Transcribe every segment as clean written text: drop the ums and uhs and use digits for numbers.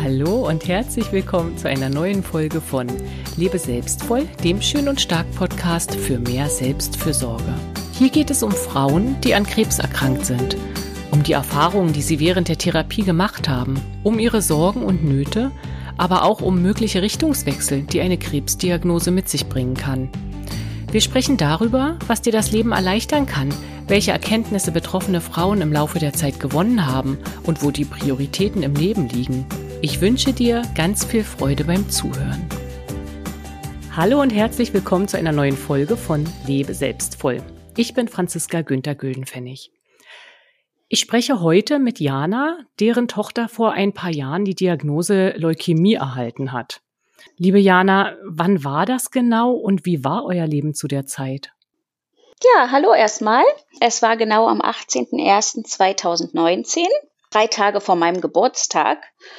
Hallo und herzlich willkommen zu einer neuen Folge von Lebe selbstvoll, dem Schön und Stark Podcast für mehr Selbstfürsorge. Hier geht es um Frauen, die an Krebs erkrankt sind, um die Erfahrungen, die sie während der Therapie gemacht haben, um ihre Sorgen und Nöte, aber auch um mögliche Richtungswechsel, die eine Krebsdiagnose mit sich bringen kann. Wir sprechen darüber, was dir das Leben erleichtern kann, welche Erkenntnisse betroffene Frauen im Laufe der Zeit gewonnen haben und wo die Prioritäten im Leben liegen. Ich wünsche dir ganz viel Freude beim Zuhören. Hallo und herzlich willkommen zu einer neuen Folge von Lebe selbstvoll. Ich bin Franziska Günther Güldenpfennig. Ich spreche heute mit Jana, deren Tochter vor ein paar Jahren die Diagnose Leukämie erhalten hat. Liebe Jana, wann war das genau und wie war euer Leben zu der Zeit? Ja, hallo erstmal. Es war genau am 18.01.2019, 3 Tage vor meinem Geburtstag.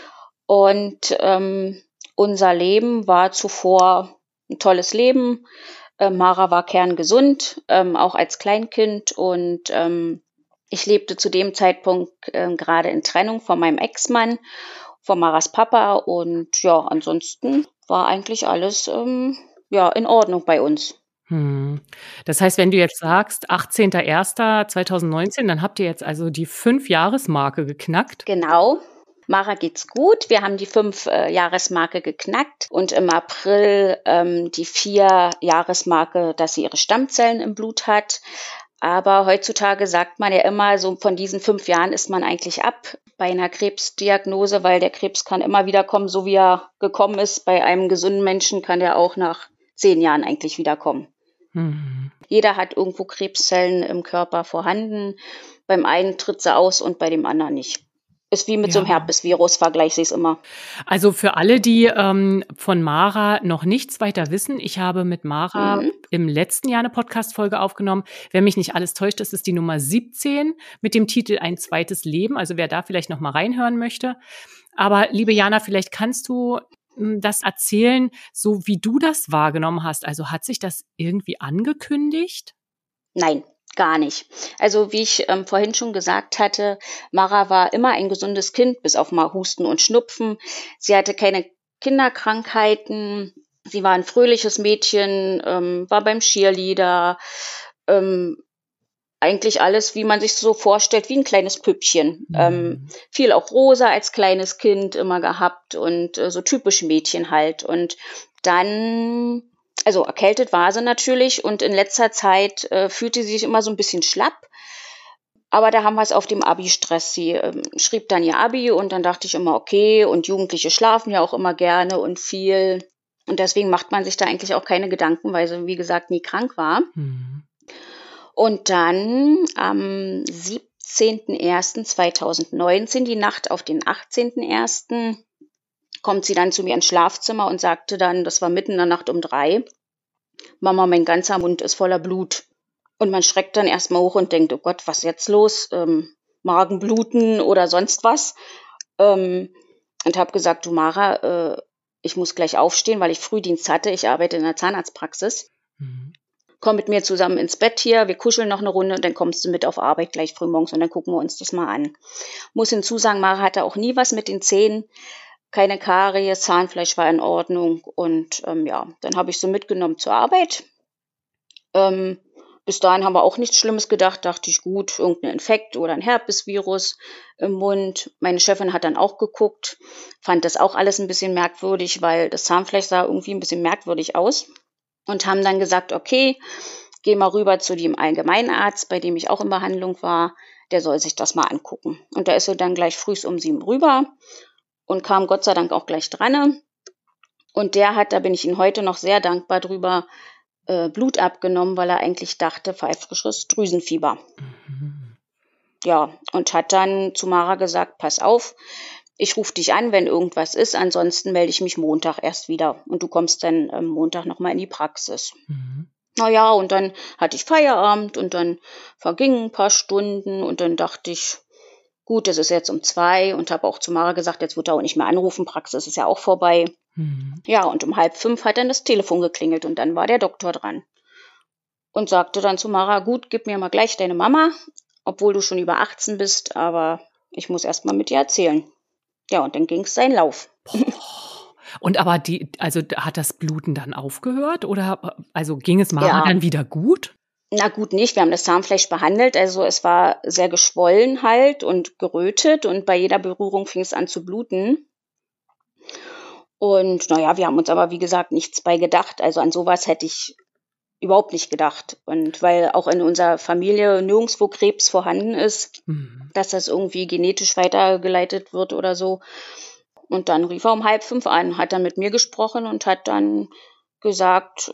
Und unser Leben war zuvor ein tolles Leben. Mara war kerngesund, auch als Kleinkind. Und ich lebte zu dem Zeitpunkt gerade in Trennung von meinem Ex-Mann, von Maras Papa. Und ja, ansonsten war eigentlich alles in Ordnung bei uns. Das heißt, wenn du jetzt sagst 18.01.2019, dann habt ihr jetzt also die 5-Jahres-Marke geknackt? Genau. Mara geht's gut. Wir haben die 5-Jahres-Marke geknackt und im April die 4-Jahres-Marke, dass sie ihre Stammzellen im Blut hat. Aber heutzutage sagt man ja immer, so von diesen 5 Jahren ist man eigentlich ab bei einer Krebsdiagnose, weil der Krebs kann immer wieder kommen, so wie er gekommen ist. Bei einem gesunden Menschen kann der auch nach 10 Jahren eigentlich wiederkommen. Jeder hat irgendwo Krebszellen im Körper vorhanden. Beim einen tritt sie aus und bei dem anderen nicht. Ist wie mit so einem Herpesvirus, vergleiche ich es immer. Also für alle, die von Mara noch nichts weiter wissen, ich habe mit Mara im letzten Jahr eine Podcast-Folge aufgenommen. Wer mich nicht alles täuscht, das ist die Nummer 17 mit dem Titel Ein zweites Leben. Also wer da vielleicht noch mal reinhören möchte. Aber liebe Jana, vielleicht kannst du das erzählen, so wie du das wahrgenommen hast. Also hat sich das irgendwie angekündigt? Nein, gar nicht. Also wie ich vorhin schon gesagt hatte, Mara war immer ein gesundes Kind, bis auf mal Husten und Schnupfen. Sie hatte keine Kinderkrankheiten. Sie war ein fröhliches Mädchen, war beim Cheerleader. Eigentlich alles, wie man sich so vorstellt, wie ein kleines Püppchen. Viel auch rosa als kleines Kind immer gehabt und so typisch Mädchen halt. Und dann, also erkältet war sie natürlich und in letzter Zeit fühlte sie sich immer so ein bisschen schlapp. Aber da haben wir es auf dem Abi-Stress. Sie schrieb dann ihr Abi und dann dachte ich immer, okay, und Jugendliche schlafen ja auch immer gerne und viel. Und deswegen macht man sich da eigentlich auch keine Gedanken, weil sie, wie gesagt, nie krank war. Und dann am 17.01.2019, die Nacht auf den 18.01., kommt sie dann zu mir ins Schlafzimmer und sagte dann, das war mitten in der Nacht um 3, Mama, mein ganzer Mund ist voller Blut. Und man schreckt dann erstmal hoch und denkt, oh Gott, was ist jetzt los? Magenbluten oder sonst was. Und habe gesagt, du Mara, ich muss gleich aufstehen, weil ich Frühdienst hatte. Ich arbeite in der Zahnarztpraxis. Komm mit mir zusammen ins Bett hier, wir kuscheln noch eine Runde und dann kommst du mit auf Arbeit gleich früh morgens und dann gucken wir uns das mal an. Muss hinzusagen, Mara hatte auch nie was mit den Zähnen, keine Karies, Zahnfleisch war in Ordnung und dann habe ich sie mitgenommen zur Arbeit. Bis dahin haben wir auch nichts Schlimmes gedacht, dachte ich, gut, irgendein Infekt oder ein Herpesvirus im Mund. Meine Chefin hat dann auch geguckt, fand das auch alles ein bisschen merkwürdig, weil das Zahnfleisch sah irgendwie ein bisschen merkwürdig aus. Und haben dann gesagt, okay, geh mal rüber zu dem Allgemeinarzt, bei dem ich auch in Behandlung war, der soll sich das mal angucken. Und da ist er dann gleich frühs um 7 rüber und kam Gott sei Dank auch gleich dran. Und der hat, da bin ich ihm heute noch sehr dankbar drüber, Blut abgenommen, weil er eigentlich dachte, pfeifrisches Drüsenfieber. Ja, und hat dann zu Mara gesagt, pass auf, ich rufe dich an, wenn irgendwas ist, ansonsten melde ich mich Montag erst wieder und du kommst dann Montag nochmal in die Praxis. Naja, und dann hatte ich Feierabend und dann vergingen ein paar Stunden und dann dachte ich, gut, es ist jetzt um 2 und habe auch zu Mara gesagt, jetzt wird er auch nicht mehr anrufen, Praxis ist ja auch vorbei. Ja, und um 4:30 hat dann das Telefon geklingelt und dann war der Doktor dran und sagte dann zu Mara, gut, gib mir mal gleich deine Mama, obwohl du schon über 18 bist, aber ich muss erst mal mit dir erzählen. Ja, und dann ging es seinen Lauf. Boah. Und aber also hat das Bluten dann aufgehört oder also ging es Mara Ja, dann wieder gut? na gut nicht. Wir haben das Zahnfleisch behandelt. Also es war sehr geschwollen halt und gerötet und bei jeder Berührung fing es an zu bluten. Und naja, wir haben uns aber, wie gesagt, nichts bei gedacht. Also an sowas hätte ich überhaupt nicht gedacht. Und weil auch in unserer Familie nirgendwo Krebs vorhanden ist, Mhm. dass das irgendwie genetisch weitergeleitet wird oder so. Und dann rief er um 4:30 an, hat dann mit mir gesprochen und hat dann gesagt,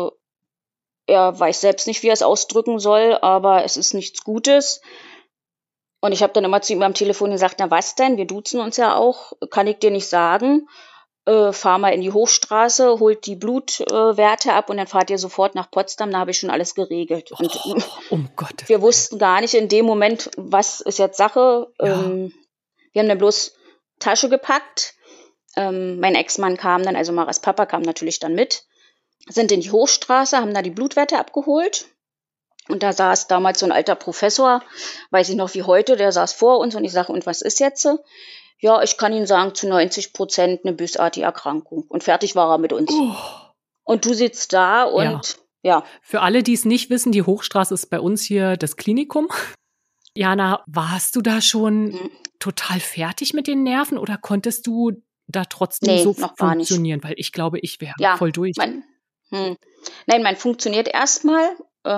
er weiß selbst nicht, wie er es ausdrücken soll, aber es ist nichts Gutes. Und ich habe dann immer zu ihm am Telefon gesagt: „Na was denn? Wir duzen uns ja auch. Kann ich dir nicht sagen. Fahr mal in die Hochstraße, holt die Blutwerte ab und dann fahrt ihr sofort nach Potsdam, da habe ich schon alles geregelt.“ Und Um Gottes wir Willen. wussten gar nicht in dem Moment, was ist jetzt Sache. Ja. Wir haben dann bloß Tasche gepackt. Mein Ex-Mann kam dann, also Maras Papa kam natürlich dann mit, sind in die Hochstraße, haben da die Blutwerte abgeholt. Und da saß damals so ein alter Professor, weiß ich noch wie heute, der saß vor uns und ich sage: „Und was ist jetzt?“ „Ja, ich kann Ihnen sagen, zu 90% eine bösartige Erkrankung.“ Und fertig war er mit uns. Oh. Und du sitzt da Ja. und ja, Für alle, die es nicht wissen, die Hochstraße ist bei uns hier das Klinikum. Jana, warst du da schon hm, total fertig mit den Nerven oder konntest du da trotzdem ne, so noch gar nicht. funktionieren? Weil ich glaube, ich wäre Ja, voll durch. hm, nein, man funktioniert erst mal,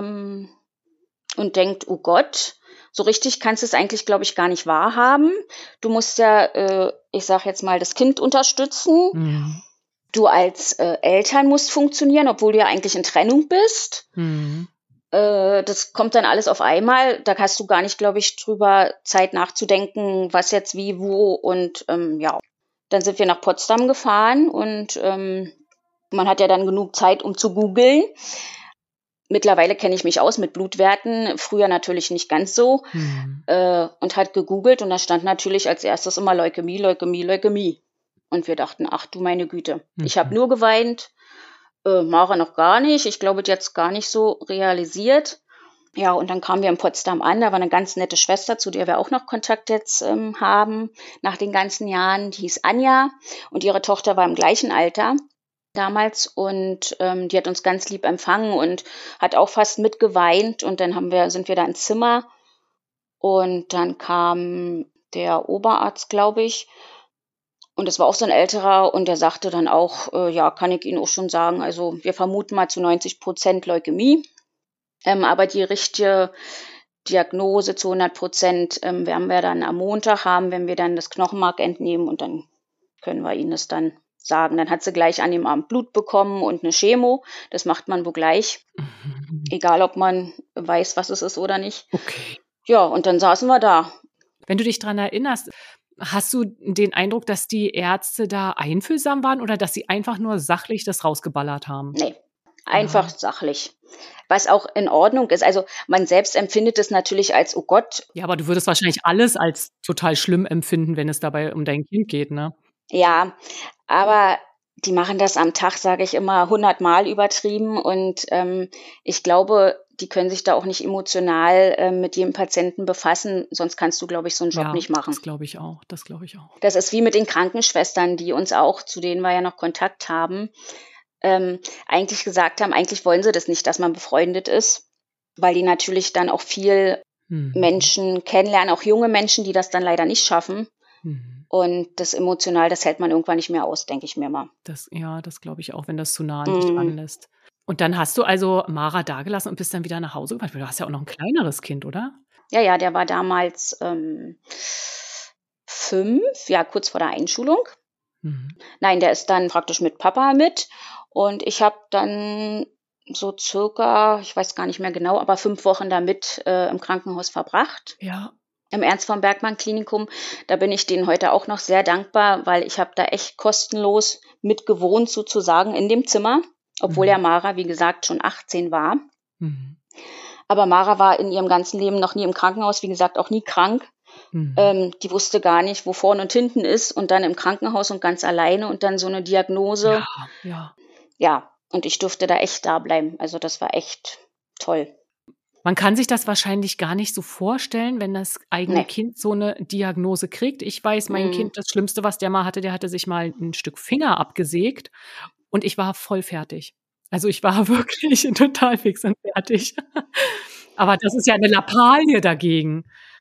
und denkt: „Oh Gott“, so richtig kannst du es eigentlich, glaube ich, gar nicht wahrhaben. Du musst ja, ich sage jetzt mal, das Kind unterstützen. Mhm. Du als, Eltern musst funktionieren, obwohl du ja eigentlich in Trennung bist. Mhm. Das kommt dann alles auf einmal. Da hast du gar nicht, glaube ich, drüber Zeit nachzudenken, was jetzt wie, wo und, ja. Dann sind wir nach Potsdam gefahren und, man hat ja dann genug Zeit, um zu googeln. Mittlerweile kenne ich mich aus mit Blutwerten, früher natürlich nicht ganz so, Mhm. und hat gegoogelt und da stand natürlich als Erstes immer Leukämie, Leukämie, Leukämie. Und wir dachten: „Ach du meine Güte.“ Ich habe Mhm. nur geweint, Mara noch gar nicht. Ich glaube, die hat's gar nicht so realisiert. Ja, und dann kamen wir in Potsdam an. Da war eine ganz nette Schwester, zu der wir auch noch Kontakt jetzt, haben nach den ganzen Jahren. Die hieß Anja und ihre Tochter war im gleichen Alter damals und, die hat uns ganz lieb empfangen und hat auch fast mitgeweint und dann sind wir da ins Zimmer und dann kam der Oberarzt, glaube ich, und das war auch so ein älterer und der sagte dann auch, „Ja, kann ich Ihnen auch schon sagen, also, wir vermuten mal zu 90% Leukämie, aber die richtige Diagnose zu 100%, werden wir dann am Montag haben, wenn wir dann das Knochenmark entnehmen und dann können wir Ihnen das dann sagen.“ Dann hat sie gleich an dem Abend Blut bekommen und eine Chemo. Das macht man wohl gleich, Mhm. egal ob man weiß, was es ist oder nicht. Okay. Ja, und dann saßen wir da. Wenn du dich dran erinnerst, hast du den Eindruck, dass die Ärzte da einfühlsam waren oder dass sie einfach nur sachlich das rausgeballert haben? Ne, einfach Ja. sachlich, was auch in Ordnung ist. Also, man selbst empfindet es natürlich als: „Oh Gott“, Ja, aber du würdest wahrscheinlich alles als total schlimm empfinden, wenn es dabei um dein Kind geht, ne? ja, aber die machen das am Tag, sage ich immer, 100-mal übertrieben und, ich glaube, die können sich da auch nicht emotional, mit jedem Patienten befassen, sonst kannst du, glaube ich, so 'n Job Ja, nicht machen. das glaube ich auch. Das glaube ich auch. Das ist wie mit den Krankenschwestern, die uns auch zu denen wir ja noch Kontakt haben, eigentlich gesagt haben, eigentlich wollen sie das nicht, dass man befreundet ist, weil die natürlich dann auch viel Mhm. Menschen kennenlernen, auch junge Menschen, die das dann leider nicht schaffen. Mhm. Und das emotional, das hält man irgendwann nicht mehr aus, denke ich mir mal. Das glaube ich auch, wenn das zu nah an dich Mhm. ranlässt. Und dann hast du also Mara dagelassen und bist dann wieder nach Hause gefahren? Weil du hast ja auch noch 'n kleineres Kind, oder? Ja, ja, der war damals, 5, ja, kurz vor der Einschulung. Mhm. Nein, der ist dann praktisch mit Papa mit und ich habe dann so circa, ich weiß gar nicht mehr genau, aber 5 Wochen da mit, im Krankenhaus verbracht, Ja. im Ernst von Bergmann Klinikum. Da bin ich denen heute auch noch sehr dankbar, weil ich habe da echt kostenlos mit gewohnt sozusagen in dem Zimmer, obwohl ja Mhm. Mara, wie gesagt, schon 18 war. Mhm. Aber Mara war in ihrem ganzen Leben noch nie im Krankenhaus, wie gesagt, auch nie krank. Mhm. Die wusste gar nicht, wo vorne und hinten ist und dann im Krankenhaus und ganz alleine und dann so 'ne Ja, Diagnose. ja. Ja, und ich durfte da echt da bleiben. Also, das war echt toll. Man kann sich das wahrscheinlich gar nicht so vorstellen, wenn das eigene Ne. Kind so 'ne Diagnose kriegt. Ich weiß, mein Mhm. Kind, das Schlimmste, was der hatte sich mal 'n Stück Finger abgesägt und ich war voll fertig. Also, ich war wirklich total fix und fertig. Aber das ist ja 'ne Lappalie dagegen.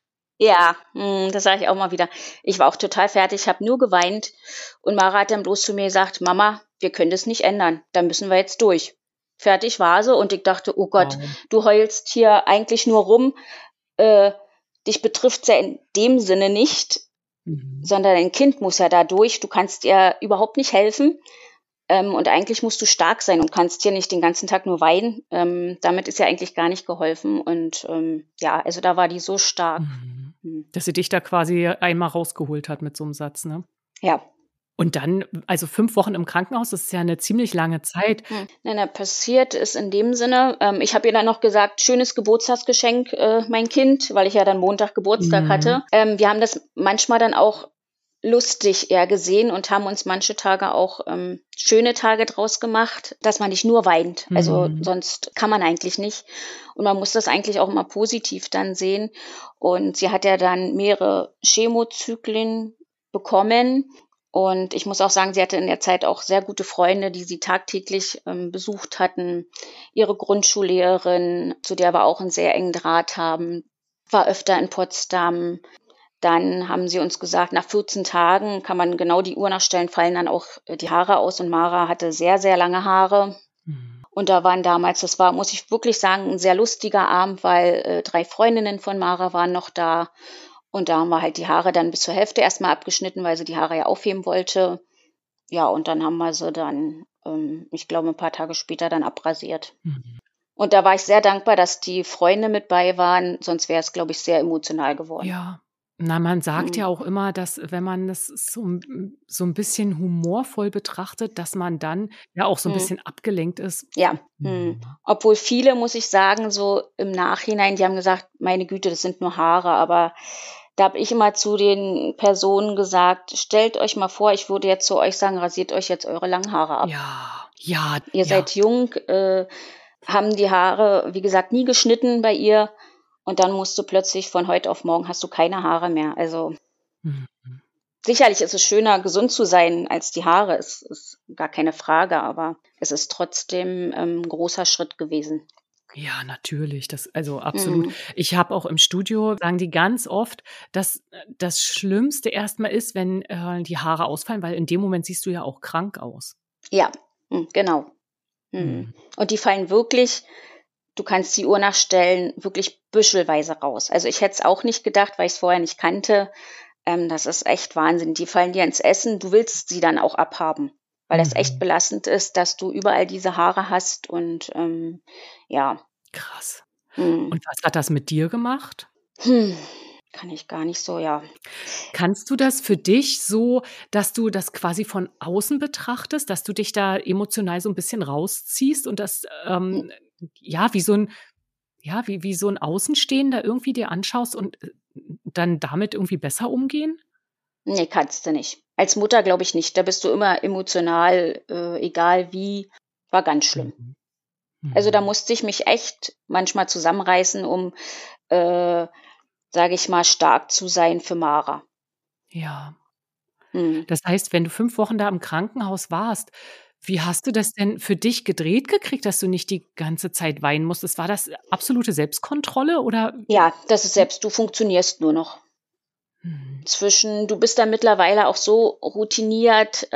Ja, das sage ich auch mal wieder. Ich war auch total fertig, habe nur geweint und Mara hat dann bloß zu mir gesagt: „Mama, wir können das nicht ändern. Da müssen wir jetzt durch.“ Fertig war sie und ich dachte: „Oh Gott, Wow. du heulst hier eigentlich nur rum. Äh, dich betrifft's ja in dem Sinne nicht, Mhm. sondern dein Kind muss ja da durch. Du kannst ihr überhaupt nicht helfen, und eigentlich musst du stark sein und kannst hier nicht den ganzen Tag nur weinen. Damit ist ja eigentlich gar nicht geholfen.“ Und, ja, also da war die so stark. Mhm. Mhm. Dass sie dich da quasi einmal rausgeholt hat mit so 'm Satz, ne? Ja. Und dann also 5 Wochen im Krankenhaus, das ist ja 'ne ziemlich lange Zeit. Nein, nein, passiert ist in dem Sinne, ich habe ihr dann noch gesagt: „Schönes Geburtstagsgeschenk, mein Kind“, weil ich ja dann Montag Geburtstag Mhm. hatte. Wir haben das manchmal dann auch lustig eher gesehen und haben uns manche Tage auch, schöne Tage draus gemacht, dass man nicht nur weint. Also, Mhm. sonst kann man eigentlich nicht. Und man muss das eigentlich auch immer positiv dann sehen. Und sie hat ja dann mehrere Chemozyklen bekommen. Und ich muss auch sagen, sie hatte in der Zeit auch sehr gute Freunde, die sie tagtäglich, besucht hatten. Ihre Grundschullehrerin, zu der wir auch 'n sehr engen Draht haben, war öfter in Potsdam. Dann haben sie uns gesagt, nach 14 Tagen kann man genau die Uhr nachstellen, fallen dann auch, die Haare aus und Mara hatte sehr, sehr lange Haare. Mhm. Und da waren damals das war, muss ich wirklich sagen, 'n sehr lustiger Abend, weil, 3 Freundinnen von Mara waren noch da. Und da haben wir halt die Haare dann bis zur Hälfte erst mal abgeschnitten, weil sie die Haare ja aufheben wollte. Ja, und dann haben wir sie dann, ich glaube, 'n paar Tage später dann abrasiert. Mhm. Und da war ich sehr dankbar, dass die Freunde mit bei waren, sonst wäre es, glaube ich, sehr emotional geworden. Ja. Na, man sagt ja Mhm. auch immer, dass wenn man das so 'n bisschen humorvoll betrachtet, dass man dann ja auch so 'n Mhm. bisschen abgelenkt ist. Ja, Mhm. obwohl viele, muss ich sagen, so im Nachhinein, die haben gesagt: „Meine Güte, das sind nur Haare.“ Aber da habe ich immer zu den Personen gesagt: „Stellt euch mal vor, ich würde jetzt zu euch sagen: ‚Rasiert euch jetzt eure langen Haare ab.‘“ Ja, ja, Ihr ja. seid jung, haben die Haare, wie gesagt, nie geschnitten bei ihr und dann musst du plötzlich von heute auf morgen hast du keine Haare mehr. Also, Mhm. sicherlich ist es schöner, gesund zu sein als die Haare, ist gar keine Frage, aber es ist trotzdem, 'n großer Schritt gewesen. Ja, natürlich, das also absolut. Mhm. Ich habe auch im Studio sagen die ganz oft, dass, das Schlimmste erst mal ist, wenn, die Haare ausfallen, weil in dem Moment siehst du ja auch krank aus. Ja, genau. Mhm. Und die fallen wirklich du kannst die Uhr nachstellen, wirklich büschelweise raus. Also, ich hätte es auch nicht gedacht, weil ich's vorher nicht kannte. Das ist echt Wahnsinn. Die fallen dir ins Essen. Du willst sie dann auch abhaben, weil das echt Mhm. belastend ist, dass du überall diese Haare hast und, ja, Krass. mhm. Und was hat das mit dir gemacht? Hm, kann ich gar nicht so, ja. Kannst du das für dich so, dass du das quasi von außen betrachtest, dass du dich da emotional so 'n bisschen rausziehst und das, Hm, ja, wie so 'n ja, wie so 'n Außenstehender irgendwie dir anschaust und, dann damit irgendwie besser umgehen? ne, kannst du nicht. Als Mutter glaube ich nicht. Da bist du immer emotional, egal wie. War ganz schlimm. Mhm. Also, da Mhm. musste ich mich echt manchmal zusammenreißen, um, äh, sage ich mal, stark zu sein für Mara. Ja. Mhm. Das heißt, wenn du 5 Wochen da im Krankenhaus warst, wie hast du das denn für dich gedreht gekriegt, dass du nicht die ganze Zeit weinen musstest? War das absolute Selbstkontrolle oder Ja, das ist selbst du funktionierst nur noch. Mhm. Du bist da mittlerweile auch so routiniert,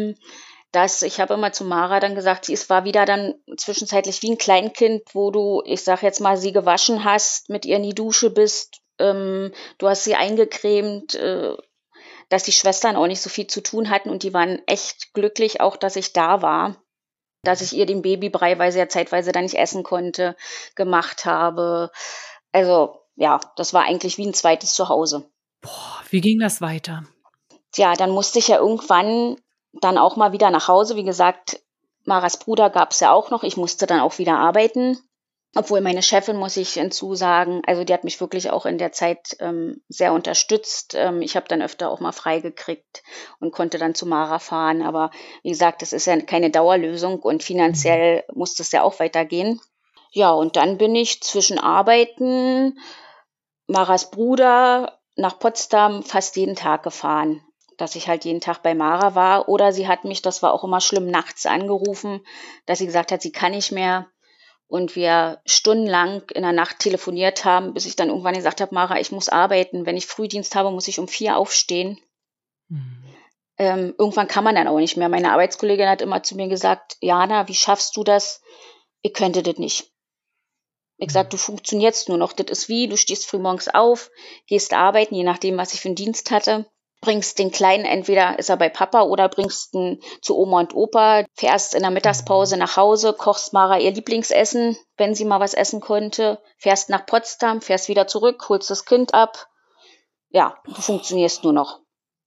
dass ich habe immer zu Mara dann gesagt, war wieder dann zwischenzeitlich wie 'n Kleinkind, wo du, ich sage jetzt mal, sie gewaschen hast, mit ihr in die Dusche bist, du hast sie eingecremt, dass die Schwestern auch nicht so viel zu tun hatten und die waren echt glücklich auch, dass ich da war, dass ich ihr den Babybrei, weil sie ja zeitweise dann nicht essen konnte, gemacht habe. Also, ja, das war eigentlich wie 'n zweites Zuhause. boah, wie ging das weiter? Tja, dann musste ich ja irgendwann dann auch mal wieder nach Hause. Wie gesagt, Maras Bruder gab's ja auch noch. Ich musste dann auch wieder arbeiten. Obwohl meine Chefin, muss ich hinzusagen, also die hat mich wirklich auch in der Zeit, sehr unterstützt. Ich habe dann öfter auch mal frei gekriegt und konnte dann zu Mara fahren. Aber wie gesagt, das ist ja keine Dauerlösung und Mhm. finanziell muss das ja auch weitergehen. Ja, und dann bin ich zwischen Arbeiten, Maras Bruder nach Potsdam fast jeden Tag gefahren, dass ich halt jeden Tag bei Mara war. Oder sie hat mich, das war auch immer schlimm, nachts angerufen, dass sie gesagt hat, sie kann nicht mehr. Und wir stundenlang in der Nacht telefoniert haben, bis ich dann irgendwann gesagt habe, Mara, ich muss arbeiten. Wenn ich Frühdienst habe, muss ich um 4 aufstehen. Mhm. Irgendwann kann man dann auch nicht mehr. Meine Arbeitskollegin hat immer zu mir gesagt, Jana, wie schaffst du das? Ich könnte das nicht. Ich sag, du Mhm. funktionierst nur noch. Das ist wie, du stehst frühmorgens auf, gehst arbeiten, je nachdem, was ich für einen Dienst hatte, bringst den Kleinen, entweder ist er bei Papa oder bringst ihn zu Oma und Opa, fährst in der Mittagspause Mhm. nach Hause, kochst Mara ihr Lieblingsessen, wenn sie mal was essen konnte, fährst nach Potsdam, fährst wieder zurück, holst das Kind ab. Ja, du funktionierst nur noch.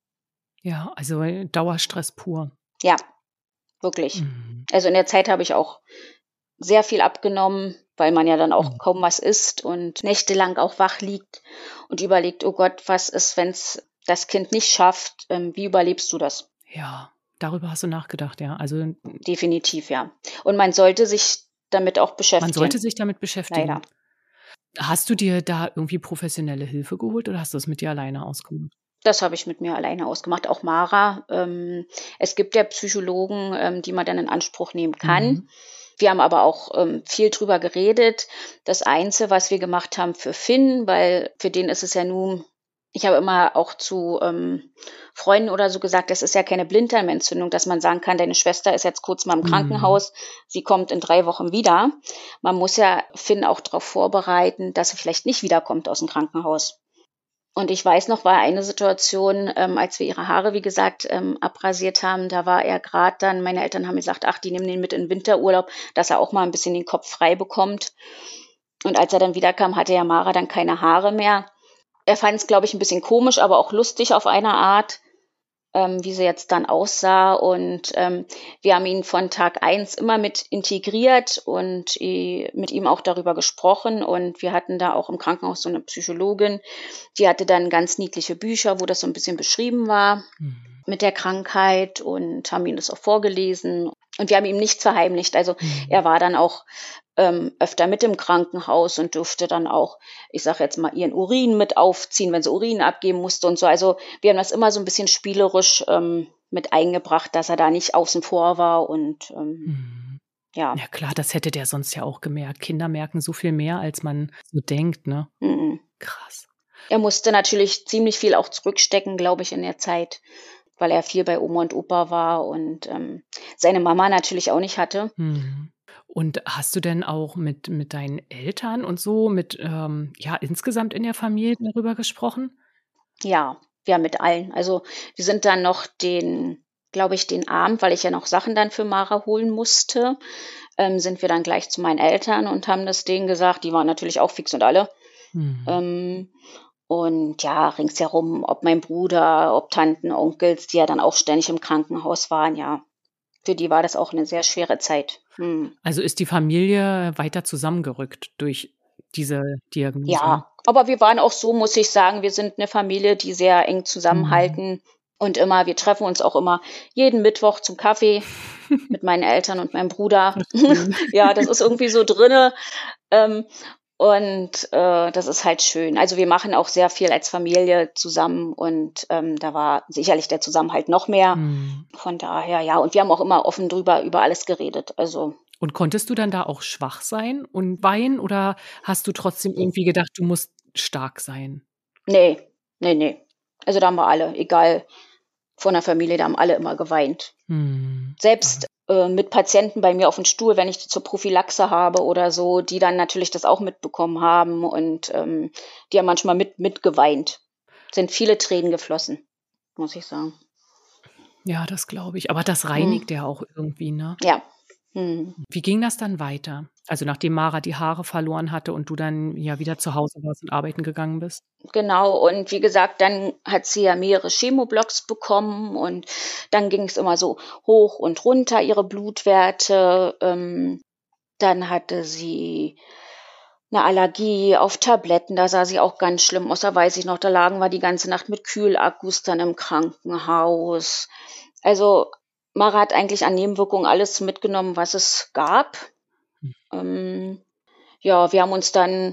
Ja, also Dauerstress pur. Ja, wirklich. Mhm. Also in der Zeit habe ich auch sehr viel abgenommen, weil man ja dann auch Mhm. kaum was isst und nächtelang auch wach liegt und überlegt, oh Gott, was ist, wenn es das Kind nicht schafft? Wie überlebst du das? Ja, darüber hast du nachgedacht, ja. Also, Definitiv, ja. Und man sollte sich damit auch man sollte beschäftigen, sich damit beschäftigen. leider. Hast du dir da irgendwie professionelle Hilfe geholt oder hast du das mit dir alleine ausgemacht? Das habe ich mit mir alleine ausgemacht, auch Mara. Es gibt ja Psychologen, die man dann in Anspruch nehmen kann. Mhm. Wir haben aber auch viel drüber geredet. Das Einzige, was wir gemacht haben für Finn, weil für den ist es ja nun, ich habe immer auch zu Freunden oder so gesagt, das ist ja keine Blinddarmentzündung, dass man sagen kann, deine Schwester ist jetzt kurz mal im Mhm. Krankenhaus, sie kommt in 3 Wochen wieder. Man muss ja Finn auch darauf vorbereiten, dass er vielleicht nicht wiederkommt aus dem Krankenhaus. Und ich weiß noch, war eine Situation, als wir ihre Haare, wie gesagt, abrasiert haben, da war er gerade dann, meine Eltern haben gesagt, ach, die nehmen den mit in den Winterurlaub, dass er auch mal ein bisschen den Kopf frei bekommt. Und als er dann wiederkam, hatte ja Mara dann keine Haare mehr. Er fand es, glaube ich, ein bisschen komisch, aber auch lustig auf eine Art, wie sie jetzt dann aussah. Und wir haben ihn von Tag eins immer mit integriert und mit ihm auch darüber gesprochen. Und wir hatten da auch im Krankenhaus so eine Psychologin, die hatte dann ganz niedliche Bücher, wo das so ein bisschen beschrieben war Mhm. mit der Krankheit und haben ihm das auch vorgelesen. Und wir haben ihm nichts verheimlicht. Also er Mhm. war dann auch öfter mit im Krankenhaus und durfte dann auch, ich sage jetzt mal, ihren Urin mit aufziehen, wenn sie Urin abgeben musste und so. Also wir haben das immer so ein bisschen spielerisch mit eingebracht, dass er da nicht außen vor war und Mhm. ja. Ja klar, das hätte der sonst ja auch gemerkt. Kinder merken so viel mehr, als man so denkt, ne? Mhm. Krass. Er musste natürlich ziemlich viel auch zurückstecken, glaube ich, in der Zeit, weil er viel bei Oma und Opa war und seine Mama natürlich auch nicht hatte. Mhm. Und hast du denn auch mit deinen Eltern und so, ja, insgesamt in der Familie darüber gesprochen? Ja, ja, mit allen. Also, wir sind dann noch glaube ich, den Abend, weil ich ja noch Sachen dann für Mara holen musste, sind wir dann gleich zu meinen Eltern und haben das denen gesagt. Die waren natürlich auch fix und alle. Mhm. Ähm, und ja, ringsherum, ob mein Bruder, ob Tanten, Onkels, die ja dann auch ständig im Krankenhaus waren, ja. Für die war das auch eine sehr schwere Zeit. Mhm. Also, ist die Familie weiter zusammengerückt durch diese Diagnose? Ja, aber wir waren auch so, muss ich sagen, wir sind eine Familie, die sehr eng Mhm. zusammenhalten und immer wir treffen uns auch immer jeden Mittwoch zum Kaffee mit meinen Eltern und meinem Bruder. Ach schön. Ja, das ist irgendwie so drinne, ähm, und das ist halt schön. Also, wir machen auch sehr viel als Familie zusammen und da war sicherlich der Zusammenhalt noch mehr. Mhm. Von daher, ja, und wir haben auch immer offen drüber über alles geredet. Also, Und konntest du dann da auch schwach sein und weinen oder hast du trotzdem irgendwie gedacht, du musst stark sein? ne, ne. Also, da haben wir alle, egal von der Familie, da haben alle immer geweint. Mhm. Ah, Selbst mit Patienten bei mir auf dem Stuhl, wenn ich die zur Prophylaxe habe oder so, die dann natürlich das auch mitbekommen haben und die haben manchmal mitgeweint. Sind viele Tränen geflossen, muss ich sagen. ja, das glaube ich. Aber das Mhm. reinigt ja auch irgendwie, ne? Ja. Mhm. Wie ging das dann weiter? Also, nachdem Mara die Haare verloren hatte und du dann ja wieder zu Hause warst und arbeiten gegangen bist? Genau, und wie gesagt, dann hat sie ja mehrere Chemoblocks bekommen und dann ging es immer so hoch und runter, ihre Blutwerte. Dann hatte sie 'ne Allergie auf Tabletten, da sah sie auch ganz schlimm aus. Da weiß ich noch, da lagen wir die ganze Nacht mit Kühlakkus dann im Krankenhaus. Also, Mara hat eigentlich an Nebenwirkungen alles mitgenommen, was es gab. Hm. Ähm, Ja, wir haben uns dann,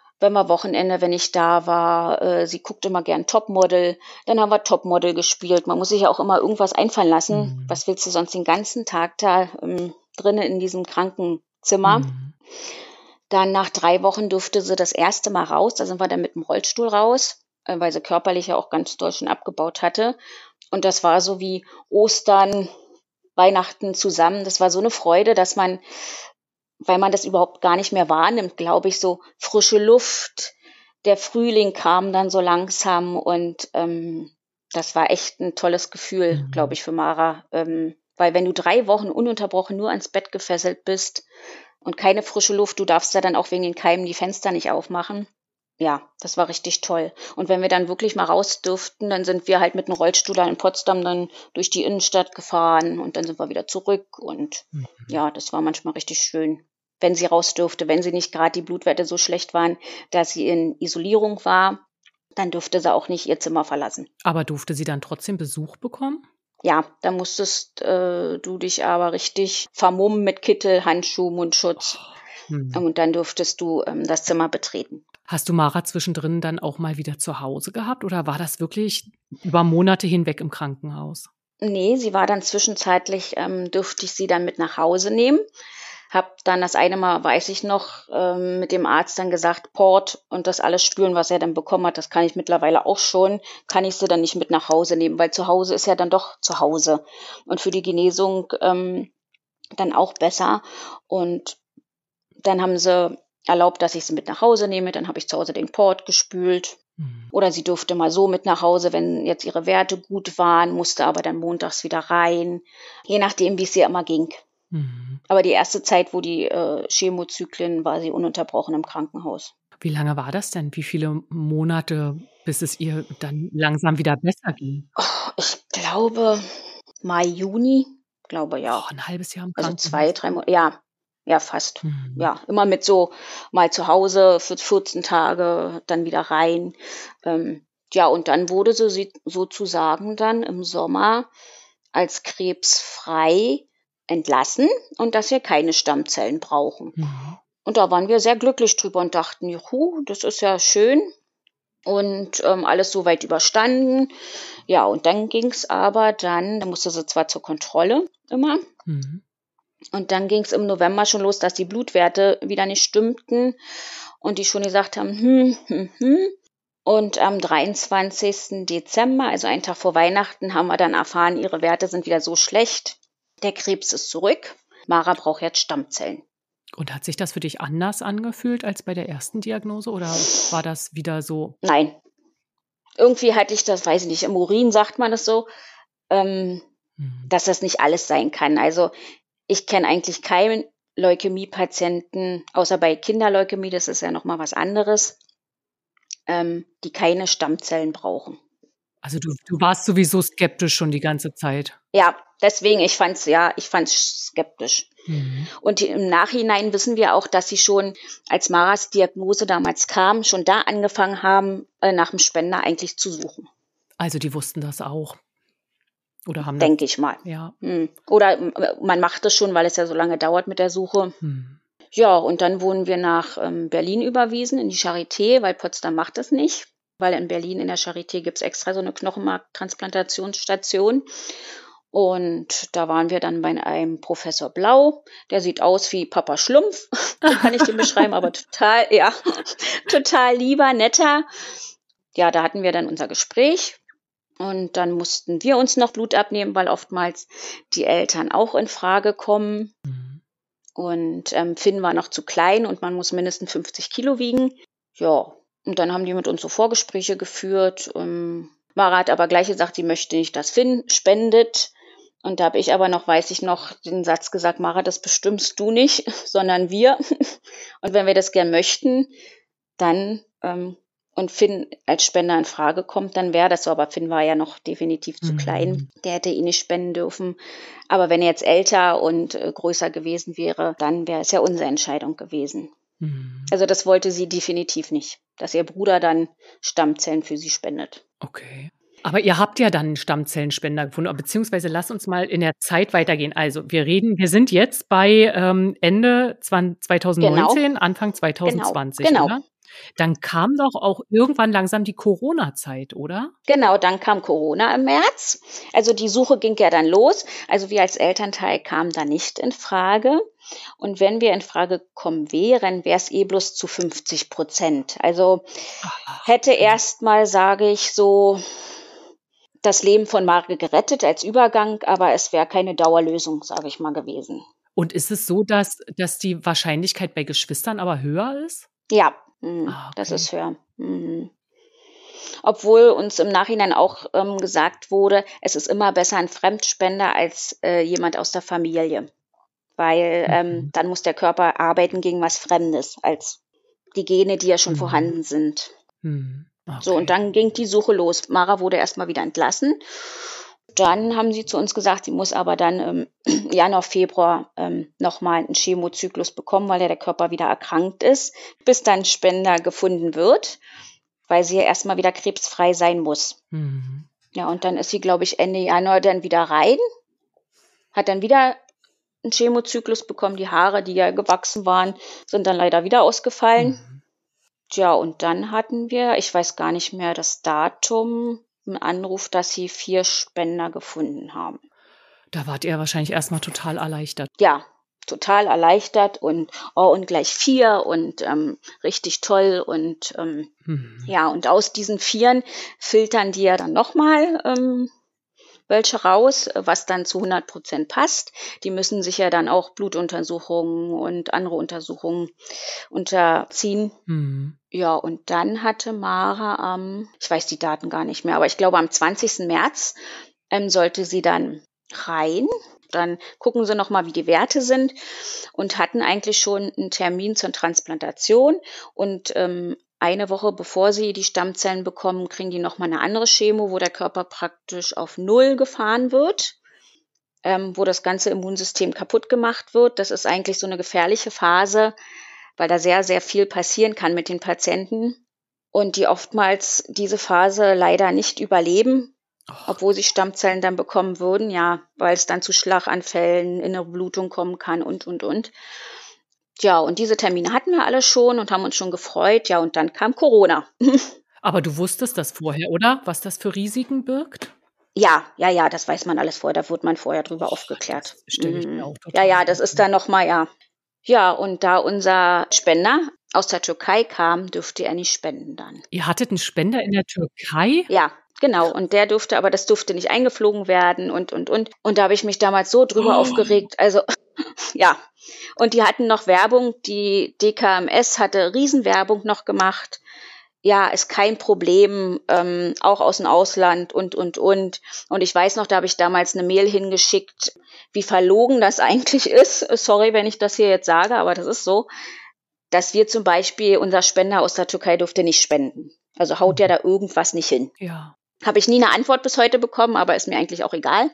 wenn ich da war, sie guckt immer gern Topmodel, dann haben wir Topmodel gespielt. Man muss sich ja auch immer irgendwas einfallen lassen. Mhm. Was willst du sonst den ganzen Tag da drinnen in diesem Krankenzimmer? Mhm. Dann nach 3 Wochen durfte sie das erste Mal raus. Da sind wir dann mit dem Rollstuhl raus, weil sie körperlich ja auch ganz doll schon abgebaut hatte. Und das war so wie Ostern, Weihnachten zusammen. Das war so eine Freude, dass man, weil man das überhaupt gar nicht mehr wahrnimmt, glaube ich, so frische Luft. Der Frühling kam dann so langsam und das war echt ein tolles Gefühl, glaube Mhm. ich, für Mara. Weil wenn du 3 Wochen ununterbrochen nur ans Bett gefesselt bist und keine frische Luft, du darfst ja dann auch wegen den Keimen die Fenster nicht aufmachen. Ja, das war richtig toll. Und wenn wir dann wirklich mal raus durften, dann sind wir halt mit einem Rollstuhl da in Potsdam dann durch die Innenstadt gefahren und dann sind wir wieder zurück. Und Mhm. ja, das war manchmal richtig schön, wenn sie raus durfte. Wenn sie nicht gerade die Blutwerte so schlecht waren, dass sie in Isolierung war, dann durfte sie auch nicht ihr Zimmer verlassen. Aber durfte sie dann trotzdem Besuch bekommen? Ja, da musstest du dich aber richtig vermummen mit Kittel, Handschuh, Mundschutz. Mhm. Und dann durftest du das Zimmer betreten. Hast du Mara zwischendrin dann auch mal wieder zu Hause gehabt oder war das wirklich über Monate hinweg im Krankenhaus? Nee, sie war dann zwischenzeitlich, durfte ich sie dann mit nach Hause nehmen. Hab dann das eine Mal, weiß ich noch, mit dem Arzt dann gesagt, Port und das alles spüren, was er dann bekommen hat, das kann ich mittlerweile auch schon, kann ich sie dann nicht mit nach Hause nehmen, weil zu Hause ist ja dann doch zu Hause und für die Genesung dann auch besser. Und dann haben sie erlaubt, dass ich sie mit nach Hause nehme. Dann habe ich zu Hause den Port gespült. Mhm. Oder sie durfte mal so mit nach Hause, wenn jetzt ihre Werte gut waren, musste aber dann montags wieder rein. Je nachdem, wie es ihr immer ging. Mhm. Aber die erste Zeit, wo die Chemozyklen, war sie ununterbrochen im Krankenhaus. Wie lange war das denn? Wie viele Monate, bis es ihr dann langsam wieder besser ging? Ich glaube, Mai, Juni, glaube ja. Oh, 'n halbes Jahr im Also 2, Krankenhaus. 3 Monate, ja, ja, fast. Mhm. Ja, immer mit so mal zu Hause für 14 Tage, dann wieder rein. Ja, und dann wurde sie sozusagen dann im Sommer als krebsfrei entlassen und dass wir keine Stammzellen brauchen. Mhm. Und da waren wir sehr glücklich drüber und dachten: „Juhu, das ist ja schön und alles so weit überstanden." Ja, und dann ging's aber dann musste sie zwar zur Kontrolle immer, Mhm. und dann ging es im November schon los, dass die Blutwerte wieder nicht stimmten und die schon gesagt haben: hm. Und am 23. Dezember, also einen Tag vor Weihnachten, haben wir dann erfahren, ihre Werte sind wieder so schlecht. Der Krebs ist zurück. Mara braucht jetzt Stammzellen. Und hat sich das für dich anders angefühlt als bei der ersten Diagnose oder war das wieder so? Nein, irgendwie hatte ich das, weiß ich nicht, im Urin sagt man es so, ähm, Mhm. dass das nicht alles sein kann. Also ich kenne eigentlich keinen Leukämie-Patienten, außer bei Kinderleukämie, das ist ja noch mal was anderes, die keine Stammzellen brauchen. Also, du warst sowieso skeptisch schon die ganze Zeit? Ja, deswegen, ich fand's skeptisch. Mhm. Und im Nachhinein wissen wir auch, dass sie schon, als Maras Diagnose damals kam, schon da angefangen haben, nach dem Spender eigentlich zu suchen, Also, die wussten das auch oder haben das denke ich mal. ja. Oder man macht es schon, weil es ja so lange dauert mit der Suche. Mhm. Ja, und dann wurden wir nach Berlin überwiesen, in die Charité, weil Potsdam macht das nicht. Weil in Berlin in der Charité gibt's extra so eine Knochenmarktransplantationstation. Und da waren wir dann bei einem Professor Blau. Der sieht aus wie Papa Schlumpf. So kann ich den beschreiben, aber total, ja, total lieber, netter. Ja, da hatten wir dann unser Gespräch. Und dann mussten wir uns noch Blut abnehmen, weil oftmals die Eltern auch in Frage kommen. Mhm. Und Finn war noch zu klein und man muss mindestens 50 Kilo wiegen. Ja, und dann haben die mit uns so Vorgespräche geführt. Mara hat aber gleich gesagt, sie möchte nicht, dass Finn spendet. Und da habe ich aber noch, weiß ich noch, den Satz gesagt: Mara, das bestimmst du nicht, sondern wir. Und wenn wir das gern möchten, dann und Finn als Spender in Frage kommt, dann wäre das so. Aber Finn war ja noch definitiv zu klein. Mhm. Der hätte ihn nicht spenden dürfen. Aber wenn er jetzt älter und größer gewesen wäre, dann wäre es ja unsere Entscheidung gewesen. Mhm. Also das wollte sie definitiv nicht, dass ihr Bruder dann Stammzellen für sie spendet. Okay. Aber ihr habt ja dann 'n Stammzellenspender gefunden, beziehungsweise lass uns mal in der Zeit weitergehen. Also, wir sind jetzt bei, Ende Genau, 2019, Anfang genau, 2020, genau. oder? Dann kam doch auch irgendwann langsam die Corona-Zeit, oder? Genau, dann kam Corona im März. Also die Suche ging ja dann los. Also wir als Elternteil kamen da nicht in Frage. Und wenn wir in Frage gekommen wären, wäre es eh bloß zu 50%. Also Ach, hätte okay. erstmal, sage ich so, das Leben von Marke gerettet als Übergang, aber es wäre keine Dauerlösung, sage ich mal, gewesen. Und ist es so, dass die Wahrscheinlichkeit bei Geschwistern aber höher ist? Ja, Ah, das okay. ist höher. Obwohl uns im Nachhinein auch gesagt wurde, es ist immer besser ein Fremdspender als jemand aus der Familie, weil Mhm. dann muss der Körper arbeiten gegen was Fremdes als die Gene, die ja schon Mhm. vorhanden sind. Mhm. So, und Okay. dann ging die Suche los. Mara wurde erstmal wieder entlassen. Dann haben sie zu uns gesagt, sie muss aber dann im Januar, Februar nochmal einen Chemozyklus bekommen, weil ja der Körper wieder erkrankt ist, bis dann Spender gefunden wird, weil sie ja erstmal wieder krebsfrei sein muss. Mhm. Ja, und dann ist sie, glaube ich, Ende Januar dann wieder rein, hat dann wieder einen Chemozyklus bekommen. Die Haare, die ja gewachsen waren, sind dann leider wieder ausgefallen. Mhm. Tja, und dann hatten wir, ich weiß gar nicht mehr das Datum, einen Anruf, dass sie 4 Spender gefunden haben. Da wart ihr wahrscheinlich erst mal total erleichtert. Ja, total erleichtert und oh, und gleich 4 und richtig toll. Und Mhm. ja, und aus diesen Vieren filtern die ja dann nochmal welche raus, was dann zu 100% passt. Die müssen sich ja dann auch Blutuntersuchungen und andere Untersuchungen unterziehen. Mhm. Ja, und dann hatte Mara ich weiß die Daten gar nicht mehr, aber ich glaube am 20. März sollte sie dann rein. Dann gucken sie nochmal, wie die Werte sind und hatten eigentlich schon einen Termin zur Transplantation. Und eine Woche bevor sie die Stammzellen bekommen, kriegen die nochmal eine andere Chemo, wo der Körper praktisch auf Null gefahren wird, wo das ganze Immunsystem kaputt gemacht wird. Das ist eigentlich so eine gefährliche Phase, weil da sehr, sehr viel passieren kann mit den Patienten und die oftmals diese Phase leider nicht überleben, Och, obwohl sie Stammzellen dann bekommen würden, ja, weil es dann zu Schlaganfällen, innere Blutung kommen kann und. Ja, und diese Termine hatten wir alle schon und haben uns schon gefreut. Ja, und dann kam Corona. aber du wusstest das vorher, oder? Was das für Risiken birgt? Ja, ja, ja, das weiß man alles vorher, da wurde man vorher drüber Och, aufgeklärt. das stelle ich mir auch Ja, total ja, schlimm das ist vor. dann noch mal, ja. Ja, und da unser Spender aus der Türkei kam, dürfte er nicht spenden dann. Ihr hattet 'n Spender in der Türkei? Ja, genau. Und der durfte aber das durfte nicht eingeflogen werden und. Und da habe ich mich damals so drüber Oh. aufgeregt. Also, ja. Und die hatten noch Werbung. Die DKMS hatte Riesenwerbung noch gemacht. Ja, ist kein Problem, auch aus dem Ausland und. Und ich weiß noch, da habe ich damals eine Mail hingeschickt, wie verlogen das eigentlich ist. Sorry, wenn ich das hier jetzt sage, aber das ist so, dass wir zum Beispiel, unser Spender aus der Türkei durfte nicht spenden. Also haut ja Mhm. da irgendwas nicht hin. Ja. Habe ich nie eine Antwort bis heute bekommen, aber ist mir eigentlich auch egal.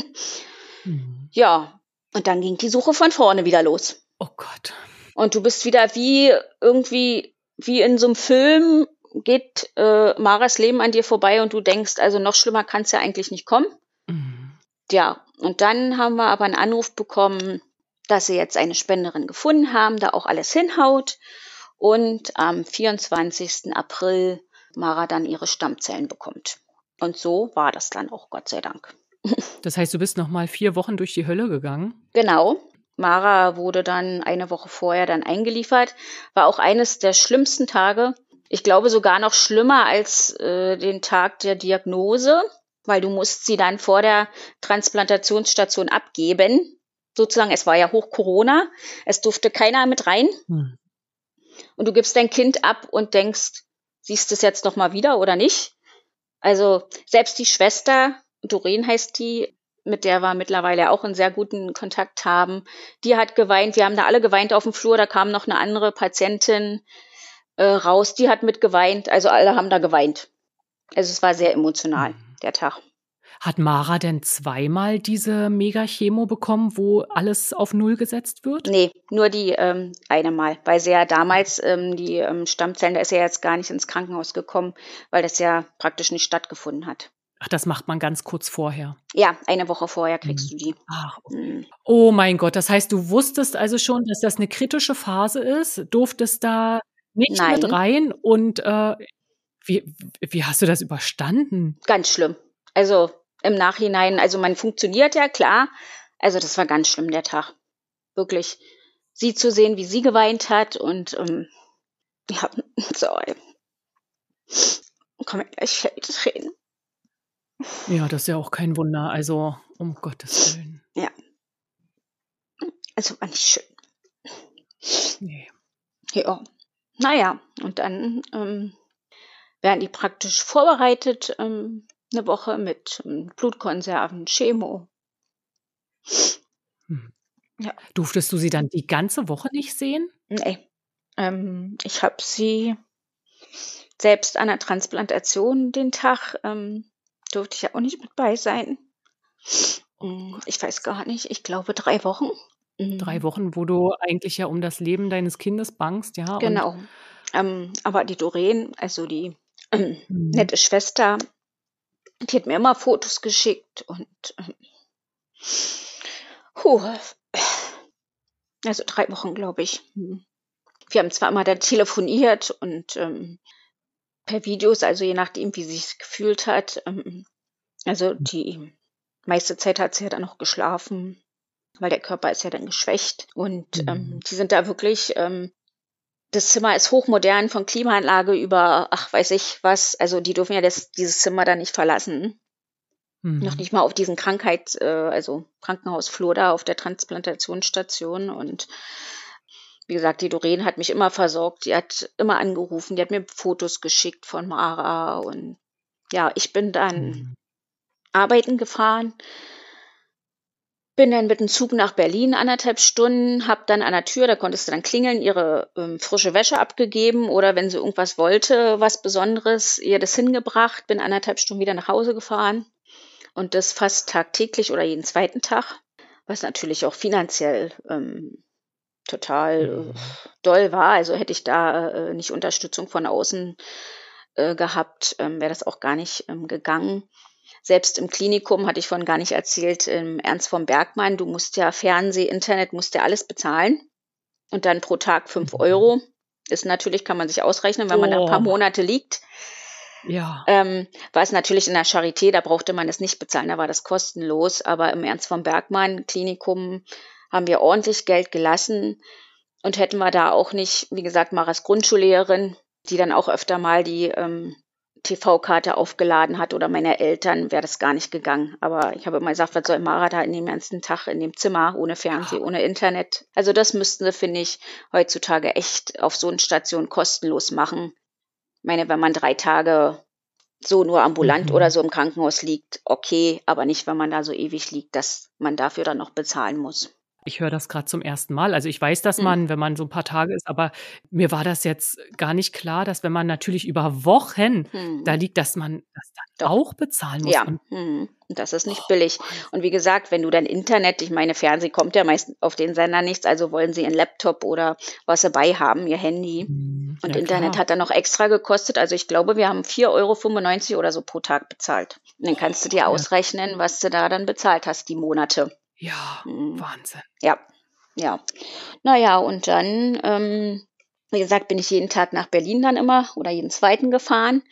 Mhm. Ja, und dann ging die Suche von vorne wieder los. Oh Gott. Und du bist wieder wie irgendwie wie in so einem Film geht, Maras Leben an dir vorbei und du denkst: „Also, noch schlimmer kann's ja eigentlich nicht kommen." Mhm. Ja, und dann haben wir aber einen Anruf bekommen, dass sie jetzt eine Spenderin gefunden haben, da auch alles hinhaut und am 24. April Mara dann ihre Stammzellen bekommt. Und so war das dann auch, Gott sei Dank. Das heißt, du bist noch mal 4 Wochen durch die Hölle gegangen? Genau. Mara wurde dann eine Woche vorher dann eingeliefert. War auch eines der schlimmsten Tage. Ich glaube sogar noch schlimmer als den Tag der Diagnose, weil du musst sie dann vor der Transplantationsstation abgeben. Sozusagen, es war ja Hoch-Corona, es durfte keiner mit rein. Mhm. Und du gibst dein Kind ab und denkst, siehst du es jetzt noch mal wieder oder nicht? Also selbst die Schwester, Doreen heißt die, mit der wir mittlerweile auch einen sehr guten Kontakt haben, die hat geweint. Wir haben da alle geweint auf dem Flur. Da kam noch eine andere Patientin raus, die hat mitgeweint. Also alle haben da geweint. Also es war sehr emotional, Mhm. der Tag. Hat Mara denn zweimal diese Mega-Chemo bekommen, wo alles auf Null gesetzt wird? Nee, nur die eine Mal, weil sie ja damals die Stammzellen, da ist ja jetzt gar nicht ins Krankenhaus gekommen, weil das ja praktisch nicht stattgefunden hat. Ach, das macht man ganz kurz vorher. Ja, eine Woche vorher kriegst du die. Ach, Mhm. oh mein Gott, das heißt, du wusstest also schon, dass das eine kritische Phase ist, durftest da nicht mit Nein, rein und, wie hast du das überstanden? ganz schlimm. Also im Nachhinein, also man funktioniert ja, klar. Also das war ganz schlimm, der Tag. Wirklich, sie zu sehen, wie sie geweint hat und ja, sorry, kommen gleich die Tränen. Ja, das ist ja auch kein Wunder, also um Gottes Willen. Ja, also war nicht schön. Ne. Ja, naja, und dann werden die praktisch vorbereitet, 'ne Woche mit Blutkonserven, Chemo. Mhm. Ja, Durftest du sie dann die ganze Woche nicht sehen? ne. Ich habe sie selbst an der Transplantation den Tag, durfte ich ja auch nicht mit bei sein. Oh Gott, Ich weiß gar nicht, ich glaube 3 Wochen. 3 Mhm, Wochen, wo du eigentlich ja um das Leben deines Kindes bangst, ja, und genau. Aber die Doreen, also die mhm. nette Schwester, die hat mir immer Fotos geschickt und, puh, also 3 Wochen, glaube ich. Mhm. Wir haben zwar immer dann telefoniert und, per Videos, also je nachdem, wie sich's gefühlt hat. Also die meiste Zeit hat sie ja dann noch geschlafen, weil der Körper ist ja dann geschwächt. Und, Mhm. die sind da wirklich das Zimmer ist hochmodern, von Klimaanlage über ach, weiß ich was. Also, die dürfen ja dieses Zimmer da nicht verlassen. Noch Mhm. nicht mal auf diesen also Krankenhausflur da auf der Transplantationsstation. Und wie gesagt, die Doreen hat mich immer versorgt. Die hat immer angerufen, die hat mir Fotos geschickt von Mara. Und ja, ich bin dann Mhm. arbeiten gefahren, bin dann mit dem Zug nach Berlin 1,5 Stunden, habe dann an der Tür, da konntest du dann klingeln, ihre, frische Wäsche abgegeben oder wenn sie irgendwas wollte, was Besonderes, ihr das hingebracht, bin 1,5 Stunden wieder nach Hause gefahren und das fast tagtäglich oder jeden zweiten Tag, was natürlich auch finanziell, total, Mhm. doll war. Also, hätte ich da, nicht Unterstützung von außen, gehabt, wäre das auch gar nicht, gegangen. Selbst im Klinikum, hatte ich vorhin gar nicht erzählt, Ernst von Bergmann, du musst ja Fernseh, Internet, musst ja alles bezahlen und dann pro Tag 5 Mhm. Euro. Ist natürlich kann man sich ausrechnen, wenn man da 'n paar Oh, Monate liegt. ja. War es natürlich in der Charité, da brauchte man es nicht bezahlen, da war das kostenlos, aber im Ernst von Bergmann Klinikum haben wir ordentlich Geld gelassen und hätten wir da auch nicht wie gesagt, Maras Grundschullehrerin, die dann auch öfter mal die, TV-Karte aufgeladen hat oder meine Eltern, wäre das gar nicht gegangen. Aber ich habe immer gesagt: „Was soll Mara da in dem ganzen Tag in dem Zimmer ohne Ja. Fernseh, ohne Internet?“ Also, das müssten sie, finde ich, heutzutage echt auf so 'n Stationen kostenlos machen. Ich meine, wenn man 3 Tage so nur ambulant oder Mhm. so im Krankenhaus liegt, okay, aber nicht, wenn man da so ewig liegt, dass man dafür dann noch bezahlen muss. Ich höre das grad zum 1. Mal. Also, ich weiß, dass Mhm. man, wenn man so 'n paar Tage ist, aber mir war das jetzt gar nicht klar, dass wenn man natürlich über Wochen da Mhm. liegt, dass man das dann Doch. auch bezahlen muss Ja, und und das ist nicht oh, billig. Wahnsinn. Und wie gesagt, wenn du dann Internet ich meine, Fernsehen kommt ja meist auf den Sender nichts, also wollen sie ihren Laptop oder was sie bei haben, ihr Handy. Mhm. Und Ja Internet klar. hat dann noch extra gekostet. Also, ich glaube, wir haben 4,95 € oder so pro Tag bezahlt. Und dann kannst du dir Ja, ausrechnen, was du da dann bezahlt hast die Monate. ja, Mhm. Wahnsinn. Ja, ja. Na ja, und dann, wie gesagt, bin ich jeden Tag nach Berlin dann immer oder jeden zweiten gefahren.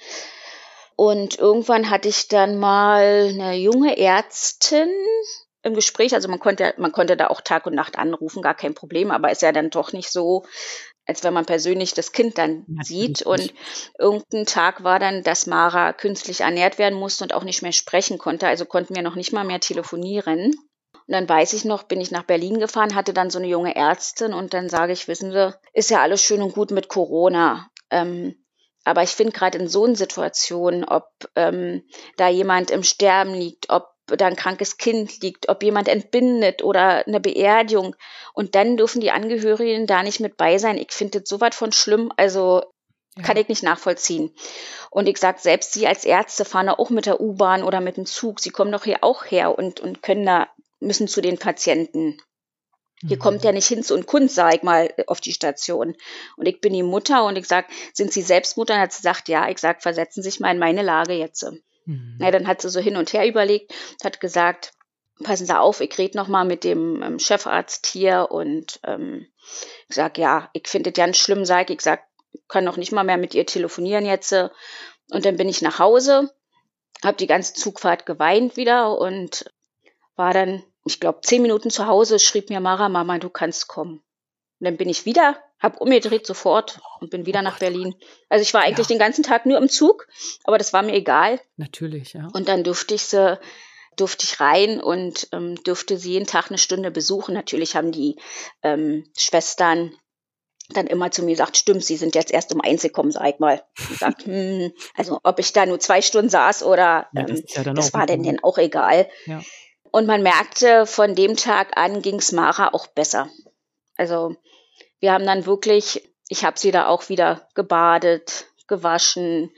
Und irgendwann hatte ich dann mal 'ne junge Ärztin im Gespräch. Also, man konnte da auch Tag und Nacht anrufen, gar kein Problem, aber ist ja dann doch nicht so, als wenn man persönlich das Kind dann Natürlich sieht. Und nicht. irgend 'n Tag war dann, dass Mara künstlich ernährt werden musste und auch nicht mehr sprechen konnte, also konnten wir noch nicht mal mehr telefonieren. Und dann weiß ich noch, bin ich nach Berlin gefahren, hatte dann so 'ne junge Ärztin und dann sage ich: „Wissen Sie, ist ja alles schön und gut mit Corona, aber ich finde grad in so 'n Situationen, ob, da jemand im Sterben liegt, ob da 'n krankes Kind liegt, ob jemand entbindet oder 'ne Beerdigung und dann dürfen die Angehörigen da nicht mit bei sein. Ich finde das so was von schlimm, also, kann Ja. ich nicht nachvollziehen.“ Und ich sage, selbst Sie als Ärzte fahren doch auch mit der U-Bahn oder mit dem Zug. Sie kommen doch hier auch her und können da müssen zu den Patienten. Hier kommt ja Mhm. nicht Hinz und Kunz, sage ich mal, auf die Station. Und ich bin die Mutter und ich sage: „Sind Sie selbst Mutter?“ Dann hat sie gesagt: „Ja.“ Ich sage: „Versetzen Sie sich mal in meine Lage jetzt.“ Ja, Mhm. dann hat sie so hin und her überlegt, hat gesagt, passen Sie auf, ich rede noch mal mit dem Chefarzt hier und ich sage, ja, ich finde das ganz schlimm, sage ich, sage, ich kann noch nicht mal mehr mit ihr telefonieren jetzt. Und dann bin ich nach Hause, habe die ganze Zugfahrt geweint wieder und war dann, ich glaube, 10 Minuten zu Hause, schrieb mir Mara, Mama, du kannst kommen. Und dann bin ich wieder, habe umgedreht sofort und bin Oh wieder nach Gott, oh Berlin. Gott. Also ich war eigentlich Ja, den ganzen Tag nur im Zug, aber das war mir egal. natürlich, ja. Und dann durfte ich rein und durfte sie jeden Tag eine Stunde besuchen. Natürlich haben die Schwestern dann immer zu mir gesagt: „Stimmt, Sie sind jetzt erst um 1 gekommen, sage ich mal.“ Ich sage: also, ob ich da nur 2 Stunden saß oder Ja, das ist ja dann das auch war egal. denen auch egal. Ja. Und man merkte, von dem Tag an ging's Mara auch besser. Also, wir haben dann wirklich ich habe sie da auch wieder gebadet, gewaschen.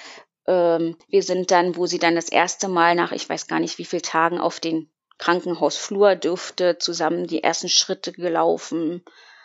Wir sind dann, wo sie dann das erste Mal nach ich weiß gar nicht wie viel Tagen auf den Krankenhausflur durfte, zusammen die ersten Schritte gelaufen.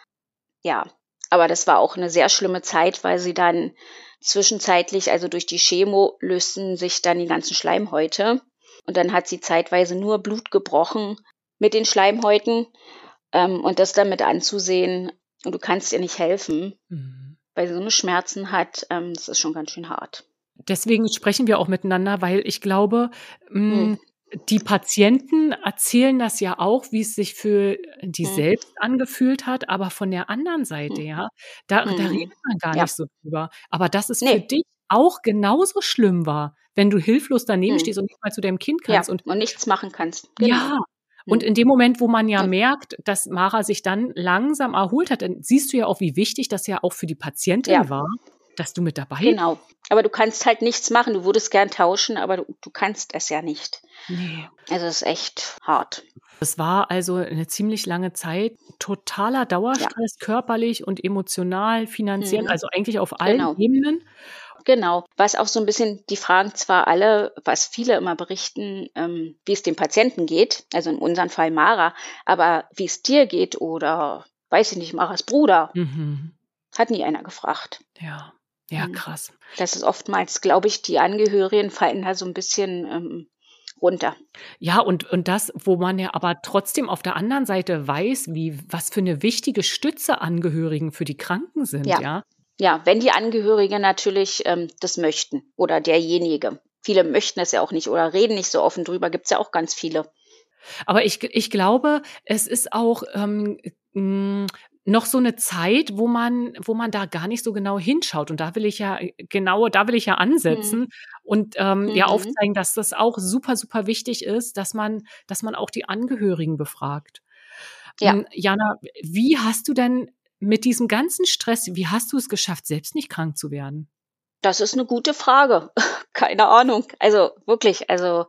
Ja, aber das war auch eine sehr schlimme Zeit, weil sie dann zwischenzeitlich also durch die Chemo lösten sich dann die ganzen Schleimhäute und dann hat sie zeitweise nur Blut gebrochen mit den Schleimhäuten, und das dann mit anzusehen und du kannst ihr nicht helfen, Mhm. weil sie so 'ne Schmerzen hat, das ist schon ganz schön hart. Deswegen sprechen wir auch miteinander, weil ich glaube, Mhm, hm, die Patienten erzählen das ja auch, wie es sich für die mhm, selbst angefühlt hat, aber von der anderen Seite, mhm, ja, da mhm. redet man gar Ja, nicht so drüber. Aber dass es für ne, dich auch genauso schlimm war, wenn du hilflos daneben mhm, stehst und nicht mal zu deinem Kind ja, kannst und und nichts machen kannst. Genau. ja, und Mhm. in dem Moment, wo man ja Und merkt, dass Mara sich dann langsam erholt hat, dann siehst du ja auch, wie wichtig das ja auch für die ja. Patientin war, dass du mit dabei Genau. Aber du kannst halt nichts machen. Du würdest gern tauschen, aber du kannst es ja nicht. ne. Also, es ist echt hart. Das war also 'ne ziemlich lange Zeit totaler Ja. Dauerstress, körperlich und emotional, finanziell, Mhm. also eigentlich auf allen Genau, Ebenen. genau. Was auch so ein bisschen die fragen zwar alle, was viele immer berichten, wie es dem Patienten geht, also in unserem Fall Mara, aber wie es dir geht oder, weiß ich nicht, Maras Bruder, Mhm. hat nie einer gefragt. Ja. Ja, Mhm. krass. Das ist oftmals, glaube ich, die Angehörigen fallen da so ein bisschen, runter. Ja, und das, wo man ja aber trotzdem auf der anderen Seite weiß, wie was für 'ne wichtige Stütze Angehörigen für die Kranken sind, Ja. ja? Ja, wenn die Angehörigen natürlich, das möchten oder derjenige. Viele möchten es ja auch nicht oder reden nicht so offen drüber, gibt's ja auch ganz viele. Aber ich glaube, es ist auch, hm, noch so 'ne Zeit, wo man da gar nicht so genau hinschaut. Und da will ich ja Mhm. ansetzen und, ja Mhm. aufzeigen, dass das auch super, super wichtig ist, dass man auch die Angehörigen befragt. Ja, Jana, wie hast du denn mit diesem ganzen Stress wie hast du es geschafft, selbst nicht krank zu werden? das ist 'ne gute Frage. Keine Ahnung. Also, wirklich, also,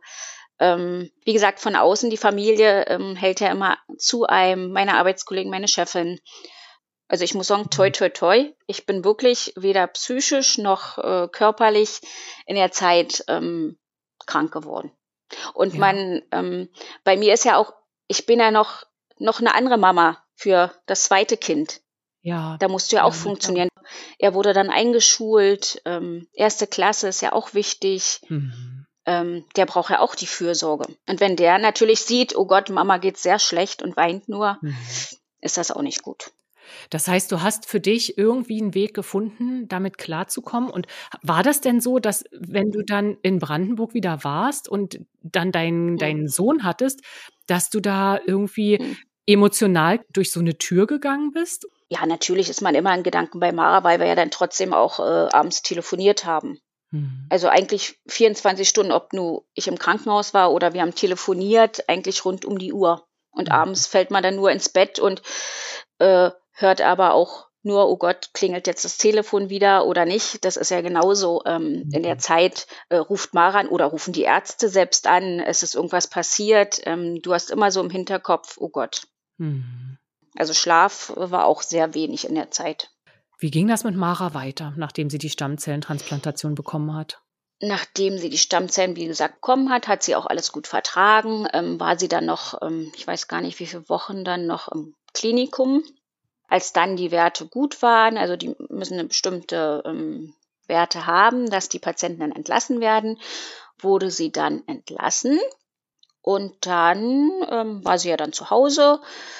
wie gesagt, von außen die Familie, hält ja immer zu einem, meine Arbeitskollegen, meine Chefin. Also, ich muss sagen, toi, Mhm. toi, toi. Ich bin wirklich weder psychisch noch, körperlich in der Zeit, krank geworden. Und Ja, bei mir ist ja auch ich bin ja noch 'ne andere Mama für das zweite Kind. ja, Da musst du ja ja, auch na klar. funktionieren. Er wurde dann eingeschult, 1. Klasse ist ja auch wichtig. Mhm. Der braucht ja auch die Fürsorge. Und wenn der natürlich sieht: „Oh Gott, Mama geht's sehr schlecht und weint nur“, Mhm. ist das auch nicht gut. Das heißt, du hast für dich irgendwie 'n Weg gefunden, damit klarzukommen. Und war das denn so, dass wenn du dann in Brandenburg wieder warst und dann Mhm, deinen Sohn hattest, dass du da irgendwie mhm. emotional durch so 'ne Tür gegangen bist? Ja, natürlich ist man immer in Gedanken bei Mara, weil wir ja dann trotzdem auch, abends telefoniert haben. Mhm. Also, eigentlich 24 Stunden, ob nur ich im Krankenhaus war oder wir haben telefoniert, eigentlich rund um die Uhr. Und Mhm. abends fällt man dann nur ins Bett und, hört aber auch nur: „Oh Gott, klingelt jetzt das Telefon wieder oder nicht?“ Das ist ja genauso, in der Mhm. Zeit, ruft Mara an oder rufen die Ärzte selbst an, es ist irgendwas passiert. Du hast immer so im Hinterkopf: „Oh Gott.“ Mhm. Also, Schlaf war auch sehr wenig in der Zeit. Wie ging das mit Mara weiter, nachdem sie die Stammzellentransplantation bekommen hat? Nachdem sie die Stammzellen, wie gesagt, bekommen hat, hat sie auch alles gut vertragen, war sie dann noch, ich weiß gar nicht, wie viele Wochen dann noch im Klinikum. Als dann die Werte gut waren, also die müssen eine bestimmte, Werte haben, dass die Patienten dann entlassen werden. wurde sie dann entlassen und dann war sie ja dann zu Hause.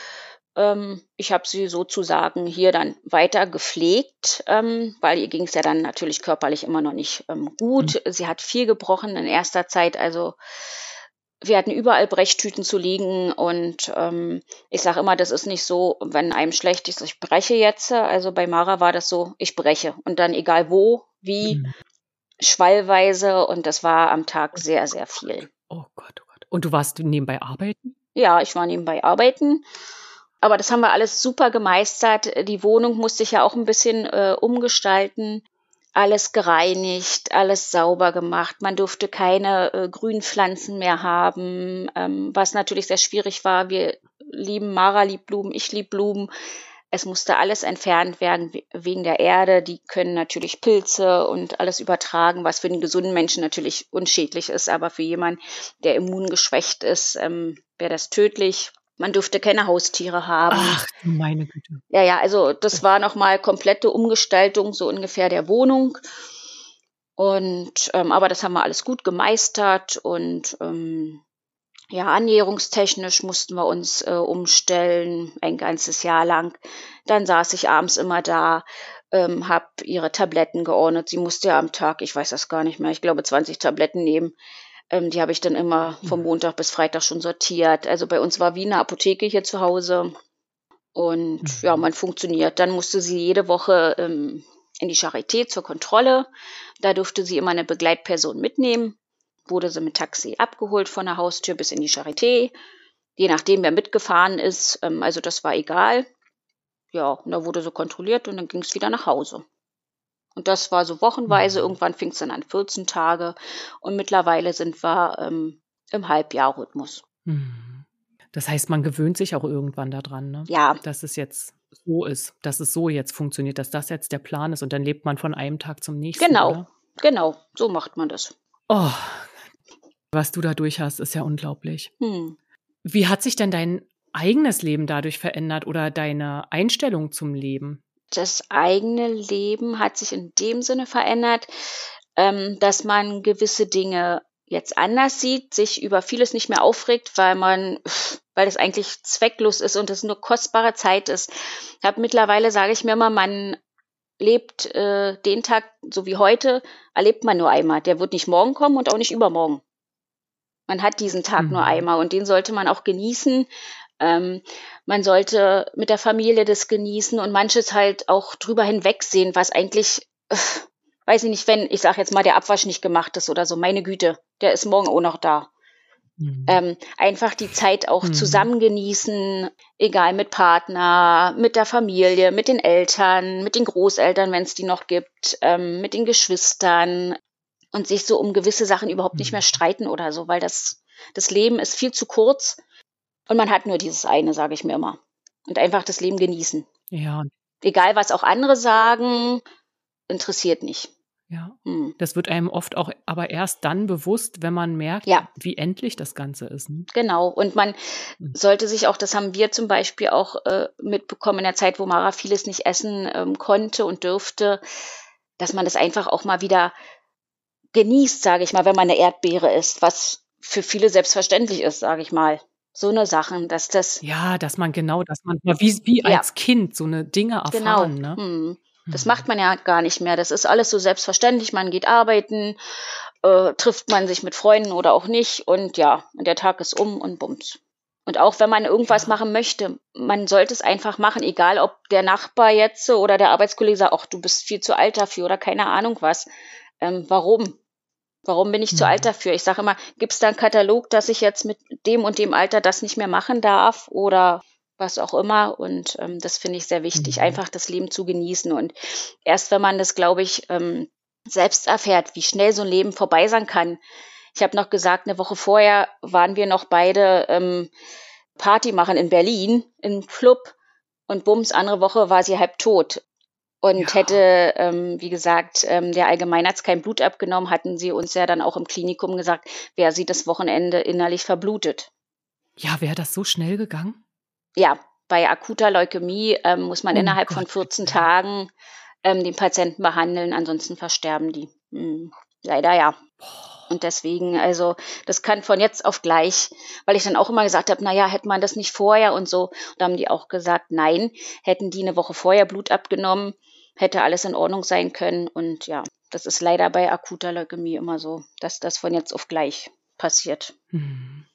Ich habe sie sozusagen hier dann weiter gepflegt, weil ihr ging es ja dann natürlich körperlich immer noch nicht Mhm. gut. Sie hat viel gebrochen in erster Zeit, also wir hatten überall Brechtüten zu liegen und ich sage immer, das ist nicht so, wenn einem schlecht ist, ich breche jetzt. Also bei Mara war das so, ich breche und dann egal wo, wie, Mhm. schwallweise und das war am Tag sehr, sehr viel. Oh Gott, oh Gott. Und du warst nebenbei arbeiten? Ja, ich war nebenbei arbeiten, aber das haben wir alles super gemeistert. Die Wohnung musste ich ja auch ein bisschen umgestalten. Alles gereinigt, alles sauber gemacht. Man durfte keine Grünpflanzen mehr haben, was natürlich sehr schwierig war. Wir lieben Mara liebt Blumen, ich lieb Blumen. Es musste alles entfernt werden wegen der Erde. Die können natürlich Pilze und alles übertragen, was für den gesunden Menschen natürlich unschädlich ist, aber für jemanden, der immungeschwächt ist, wäre das tödlich. Man durfte keine Haustiere haben. Ach du meine Güte. Ja, ja, also Oh. das war noch mal komplette Umgestaltung so ungefähr der Wohnung. Und aber das haben wir alles gut gemeistert und ja, ernährungstechnisch mussten wir uns umstellen, ein ganzes Jahr lang. Dann saß ich abends immer da, habe ihre Tabletten geordnet. Sie musste ja am Tag, ich weiß das gar nicht mehr, ich glaube 20 Tabletten nehmen. Die habe ich dann immer vom Mhm. Montag bis Freitag schon sortiert. Also bei uns war wie eine Apotheke hier zu Hause. Und ja, Mhm. man funktioniert. Dann musste sie jede Woche in die Charité zur Kontrolle. Da durfte sie immer eine Begleitperson mitnehmen. Wurde sie mit Taxi abgeholt von der Haustür bis in die Charité. Je nachdem, wer mitgefahren ist. Also das war egal. Ja, und da wurde sie kontrolliert und dann ging es wieder nach Hause. Und das war so wochenweise. Mhm. Irgendwann fing es dann an 14 Tage. Und mittlerweile sind wir im Halbjahrrhythmus. Mhm. Das heißt, man gewöhnt sich auch irgendwann da dran, ne? Ja, Dass es jetzt so ist, dass es so jetzt funktioniert, dass das jetzt der Plan ist und dann lebt man von einem Tag zum nächsten, genau. oder? Genau. So macht man das. Oh, was du da durch hast, ist ja unglaublich. Hm. Wie hat sich denn dein eigenes Leben dadurch verändert oder deine Einstellung zum Leben? Das eigene Leben hat sich in dem Sinne verändert, dass man gewisse Dinge jetzt anders sieht, sich über vieles nicht mehr aufregt, weil es eigentlich zwecklos ist und es nur kostbare Zeit ist. Mittlerweile sage ich mir immer, man lebt den Tag, so wie heute, erlebt man nur einmal. Der wird nicht morgen kommen und auch nicht übermorgen. Man hat diesen Tag nur Mhm. einmal und den sollte man auch genießen. Ähm, Man sollte mit der Familie das genießen und manches halt auch drüber hinwegsehen, was eigentlich, weiß ich nicht, wenn, ich sage jetzt mal, der Abwasch nicht gemacht ist oder so, meine Güte, der ist morgen auch noch da. Mhm. Einfach die Zeit auch Mhm. zusammen genießen, egal mit Partner, mit der Familie, mit den Eltern, mit den Großeltern, wenn es die noch gibt, mit den Geschwistern und sich so um gewisse Sachen überhaupt nicht mehr Mhm. streiten oder so, weil das Leben ist viel zu kurz und man hat nur dieses eine, sage ich mir immer. Und einfach das Leben genießen. Ja, Egal, was auch andere sagen, interessiert nicht. ja. Hm. Das wird einem oft auch aber erst dann bewusst, wenn man merkt, Ja, wie endlich das Ganze ist, ne? genau. Und man Mhm. sollte sich auch, das haben wir zum Beispiel auch mitbekommen in der Zeit, wo Mara vieles nicht essen konnte und dürfte, dass man das einfach auch mal wieder genießt, sage ich mal, wenn man eine Erdbeere isst, was für viele selbstverständlich ist, sage ich mal. So eine Sachen, dass das Ja, dass man mal wie ja, als Kind so 'ne Dinge genau. erfahren, ne? Das macht Mhm. man ja gar nicht mehr. Das ist alles so selbstverständlich. Man geht arbeiten, trifft man sich mit Freunden oder auch nicht und ja, und der Tag ist um und bums. Und auch wenn man irgendwas Ja. machen möchte, man sollte es einfach machen, egal ob der Nachbar jetzt oder der Arbeitskollege sagt: „Ach, du bist viel zu alt dafür“ oder keine Ahnung was. Warum? Warum bin ich zu alt Mhm. dafür? Ich sage immer: „Gibt's da 'n Katalog, dass ich jetzt mit dem und dem Alter das nicht mehr machen darf?“ Oder was auch immer. Und das finde ich sehr wichtig, Mhm. einfach das Leben zu genießen. Und erst wenn man das, glaube ich, selbst erfährt, wie schnell so ein Leben vorbei sein kann. Ich habe noch gesagt, eine Woche vorher waren wir noch beide Party machen in Berlin im Club und bums, andere Woche war sie halb tot. Und Ja. hätte, wie gesagt, der Allgemeinarzt kein Blut abgenommen, hatten sie uns ja dann auch im Klinikum gesagt, wäre sie das Wochenende innerlich verblutet. Ja, wäre das so schnell gegangen? Ja, bei akuter Leukämie, muss man Um innerhalb von 14 Gottes Willen. Tagen, den Patienten behandeln, ansonsten versterben die. Mhm. Leider ja. Und deswegen, also das kann von jetzt auf gleich, weil ich dann auch immer gesagt habe, naja, hätte man das nicht vorher und so. Und da haben die auch gesagt, nein, hätten die eine Woche vorher Blut abgenommen, hätte alles in Ordnung sein können. Und ja, das ist leider bei akuter Leukämie immer so, dass das von jetzt auf gleich passiert. Mhm.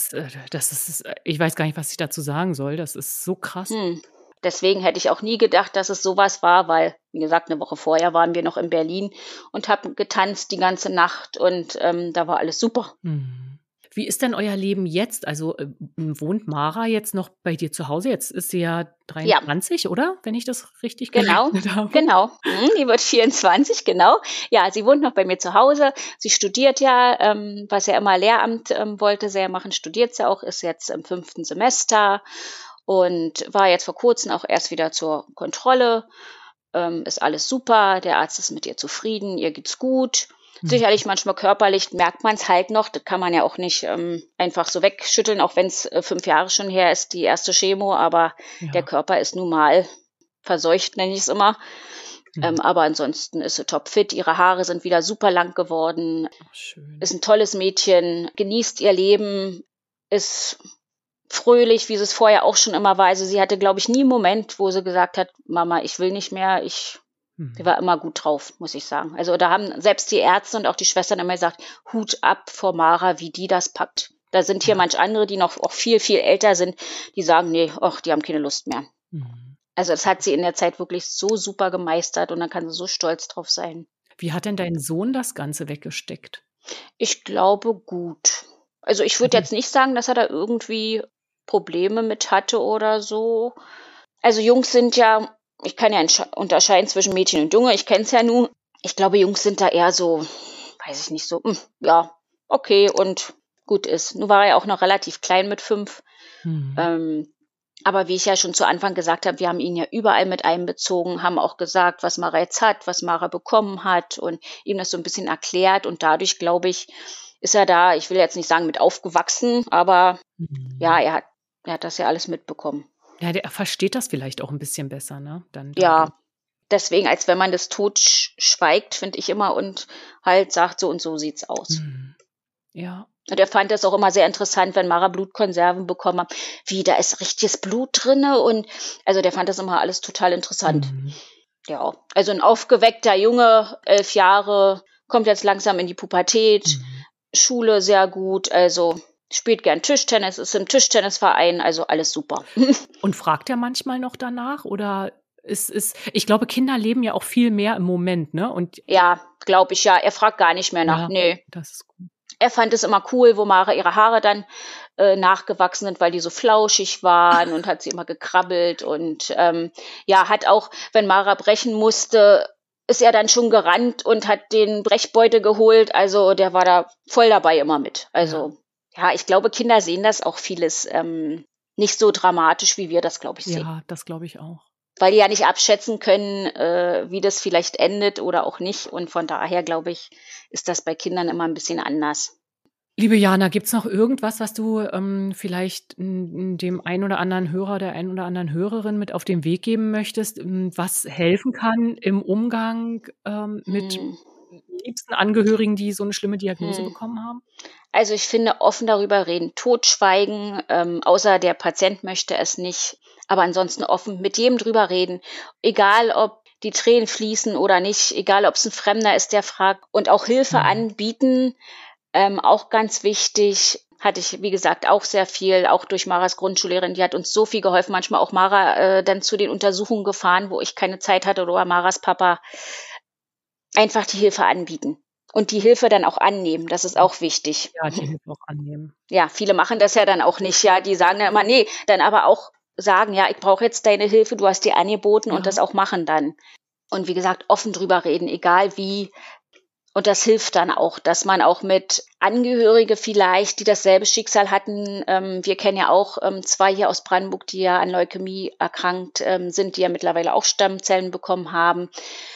Das ist ich weiß gar nicht, was ich dazu sagen soll. Das ist so krass. Deswegen hätte ich auch nie gedacht, dass es sowas war, weil, wie gesagt, eine Woche vorher waren wir noch in Berlin und haben getanzt die ganze Nacht und da war alles super. Mhm. Wie ist denn euer Leben jetzt? Also, wohnt Mara jetzt noch bei dir zu Hause? Jetzt ist sie ja Ja, 23, oder? Wenn ich das richtig genau, gerechnet habe. genau. Die wird 24, genau. Ja, sie wohnt noch bei mir zu Hause. Sie studiert ja, was ja immer Lehramt wollte sie ja machen, studiert sie auch, ist jetzt im 5. Semester und war jetzt vor Kurzem auch erst wieder zur Kontrolle. Ist alles super, der Arzt ist mit ihr zufrieden, ihr geht's gut. Sicherlich manchmal körperlich merkt man es halt noch, das kann man ja auch nicht einfach so wegschütteln, auch wenn es 5 Jahre schon her ist, die erste Chemo, aber der Ja. Körper ist nun mal verseucht, nenne ich es immer. Mhm. Aber ansonsten ist sie topfit, ihre Haare sind wieder super lang geworden, Ach, schön. ist ein tolles Mädchen, genießt ihr Leben, ist fröhlich, wie sie es vorher auch schon immer war. Also sie hatte, glaube ich, nie einen Moment, wo sie gesagt hat, Mama, ich will nicht mehr, sie Mhm. war immer gut drauf, muss ich sagen. Also da haben selbst die Ärzte und auch die Schwestern immer gesagt, Hut ab vor Mara, wie die das packt. Da sind hier Ja. manch andere, die noch auch viel, viel älter sind, die sagen, nee, ach, die haben keine Lust mehr. Mhm. Also das hat sie in der Zeit wirklich so super gemeistert und da kann sie so stolz drauf sein. Wie hat denn dein Sohn das Ganze weggesteckt? Ich glaube gut. Also ich würde Mhm. jetzt nicht sagen, dass er da irgendwie Probleme mit hatte oder so. Also Jungs sind ja, ich kann ja unterscheiden zwischen Mädchen und Junge, ich kenne es ja nun. Ich glaube, Jungs sind da eher so, weiß ich nicht, so, ja, okay und gut ist. Nun war er ja auch noch relativ klein mit 5. Mhm. Aber wie ich ja schon zu Anfang gesagt habe, wir haben ihn ja überall mit einbezogen, haben auch gesagt, was Mara jetzt hat, was Mara bekommen hat und ihm das so ein bisschen erklärt. Und dadurch, glaube ich, ist er da, ich will jetzt nicht sagen mit aufgewachsen, aber ja, Mhm. er hat das ja alles mitbekommen. Ja, der versteht das vielleicht auch ein bisschen besser, ne, dann dadurch. Ja, deswegen, als wenn man das schweigt, finde ich immer und halt sagt, so und so sieht's aus. Mhm. Ja. Und er fand das auch immer sehr interessant, wenn Mara Blutkonserven bekommen hat. Wie, da ist richtiges Blut drinne und also der fand das immer alles total interessant. Mhm. Ja, also ein aufgeweckter Junge, 11 Jahre, kommt jetzt langsam in die Pubertät, Mhm. Schule sehr gut, also spielt gern Tischtennis, ist im Tischtennisverein, also alles super. Und fragt er manchmal noch danach oder ist ich glaube, Kinder leben ja auch viel mehr im Moment, ne? Und Ja, glaube ich, ja. Er fragt gar nicht mehr nach. ja, Nee. das ist gut. Er fand es immer cool, wo Mara ihre Haare dann nachgewachsen sind, weil die so flauschig waren und hat sie immer gekrabbelt und ja, hat auch, wenn Mara brechen musste, ist er dann schon gerannt und hat den Brechbeutel geholt. Also der war da voll dabei immer mit. Ja. Also ja, ich glaube, Kinder sehen das auch vieles nicht so dramatisch, wie wir das, glaube ich, sehen. Ja, das glaube ich auch. Weil die ja nicht abschätzen können, wie das vielleicht endet oder auch nicht. Und von daher, glaube ich, ist das bei Kindern immer ein bisschen anders. Liebe Jana, gibt's noch irgendwas, was du, vielleicht dem einen oder anderen Hörer, der einen oder anderen Hörerin mit auf den Weg geben möchtest, was helfen kann im Umgang, mit Hm. liebsten Angehörigen, die so 'ne schlimme Diagnose Hm. bekommen haben? Also ich finde, offen darüber reden, totschweigen, außer der Patient möchte es nicht. Aber ansonsten offen mit jedem drüber reden. Egal, ob die Tränen fließen oder nicht, egal, ob es ein Fremder ist, der fragt. Und auch Hilfe Mhm. anbieten, auch ganz wichtig. Hatte ich, wie gesagt, auch sehr viel, auch durch Maras Grundschullehrerin, die hat uns so viel geholfen. Manchmal auch Mara dann zu den Untersuchungen gefahren, wo ich keine Zeit hatte oder Maras Papa. Einfach die Hilfe anbieten und die Hilfe dann auch annehmen. Das ist auch wichtig. Ja, die Hilfe auch annehmen. Ja, viele machen das ja dann auch nicht, ja. Die sagen dann immer: „Ne“, dann aber auch sagen: „Ja, ich brauche jetzt deine Hilfe, du hast die angeboten“ und das Ja. auch machen dann. Und wie gesagt, offen drüber reden, egal wie. Und das hilft dann auch, dass man auch mit Angehörige vielleicht, die dasselbe Schicksal hatten wir kennen ja auch 2 hier aus Brandenburg, die ja an Leukämie erkrankt sind, die ja mittlerweile auch Stammzellen bekommen haben.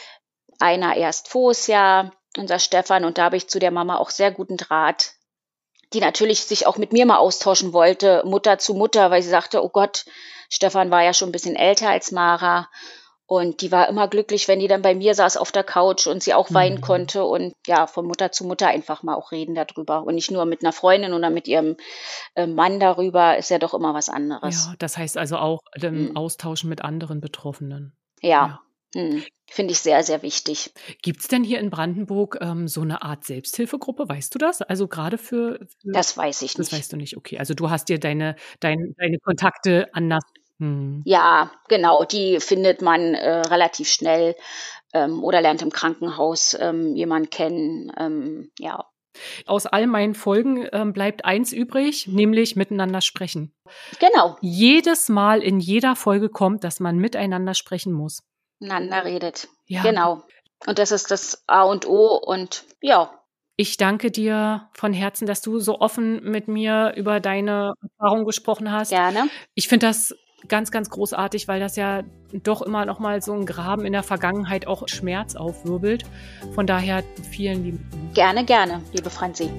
Einer erst voriges Jahr, unser Stefan, und da habe ich zu der Mama auch sehr guten Draht, die natürlich sich auch mit mir mal austauschen wollte, Mutter zu Mutter, weil sie sagte, oh Gott, Stefan war ja schon ein bisschen älter als Mara Und die war immer glücklich, wenn die dann bei mir saß auf der Couch und sie auch weinen konnte und ja, von Mutter zu Mutter einfach mal auch reden darüber und nicht nur mit einer Freundin oder mit ihrem Mann darüber, ist ja doch immer was anderes. Ja, das heißt also auch Austauschen mit anderen Betroffenen. Ja. Finde ich sehr, sehr wichtig. Gibt es denn hier in Brandenburg so eine Art Selbsthilfegruppe? Weißt du das? Also gerade für Das weiß ich das nicht. weißt du nicht, okay. Also du hast dir deine Kontakte anders. Ja, genau, die findet man relativ schnell oder lernt im Krankenhaus jemanden kennen. Ja. Aus all meinen Folgen bleibt eins übrig, nämlich miteinander sprechen. Genau. Jedes Mal in jeder Folge kommt, dass man miteinander sprechen muss. Miteinander redet. Ja. Genau. Und das ist das A und O und ja. Ich danke dir von Herzen, dass du so offen mit mir über deine Erfahrung gesprochen hast. Gerne. Ich finde das ganz, ganz großartig, weil das ja doch immer noch mal so ein Graben in der Vergangenheit auch Schmerz aufwirbelt. Von daher vielen lieben Dank. Gerne, gerne, liebe Franzi.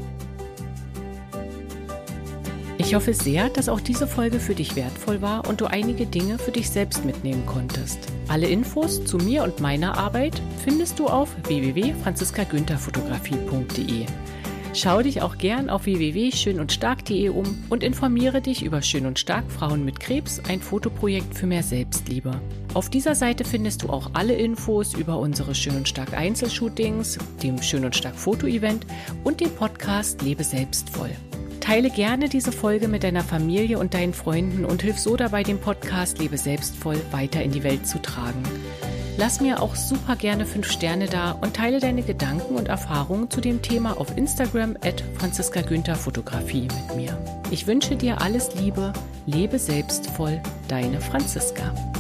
Ich hoffe sehr, dass auch diese Folge für dich wertvoll war und du einige Dinge für dich selbst mitnehmen konntest. Alle Infos zu mir und meiner Arbeit findest du auf www.franziskagüntherfotografie.de. Schau dich auch gern auf www.schönundstark.de um und informiere dich über Schön und Stark Frauen mit Krebs, ein Fotoprojekt für mehr Selbstliebe. Auf dieser Seite findest du auch alle Infos über unsere Schön und Stark Einzelshootings, dem Schön und Stark Foto-Event und den Podcast Lebe selbstvoll. Teile gerne diese Folge mit deiner Familie und deinen Freunden und hilf so dabei, den Podcast Lebe selbstvoll weiter in die Welt zu tragen. Lass mir auch super gerne 5 Sterne da und teile deine Gedanken und Erfahrungen zu dem Thema auf Instagram @franziskagüntherfotografie mit mir. Ich wünsche dir alles Liebe, lebe selbstvoll, deine Franziska.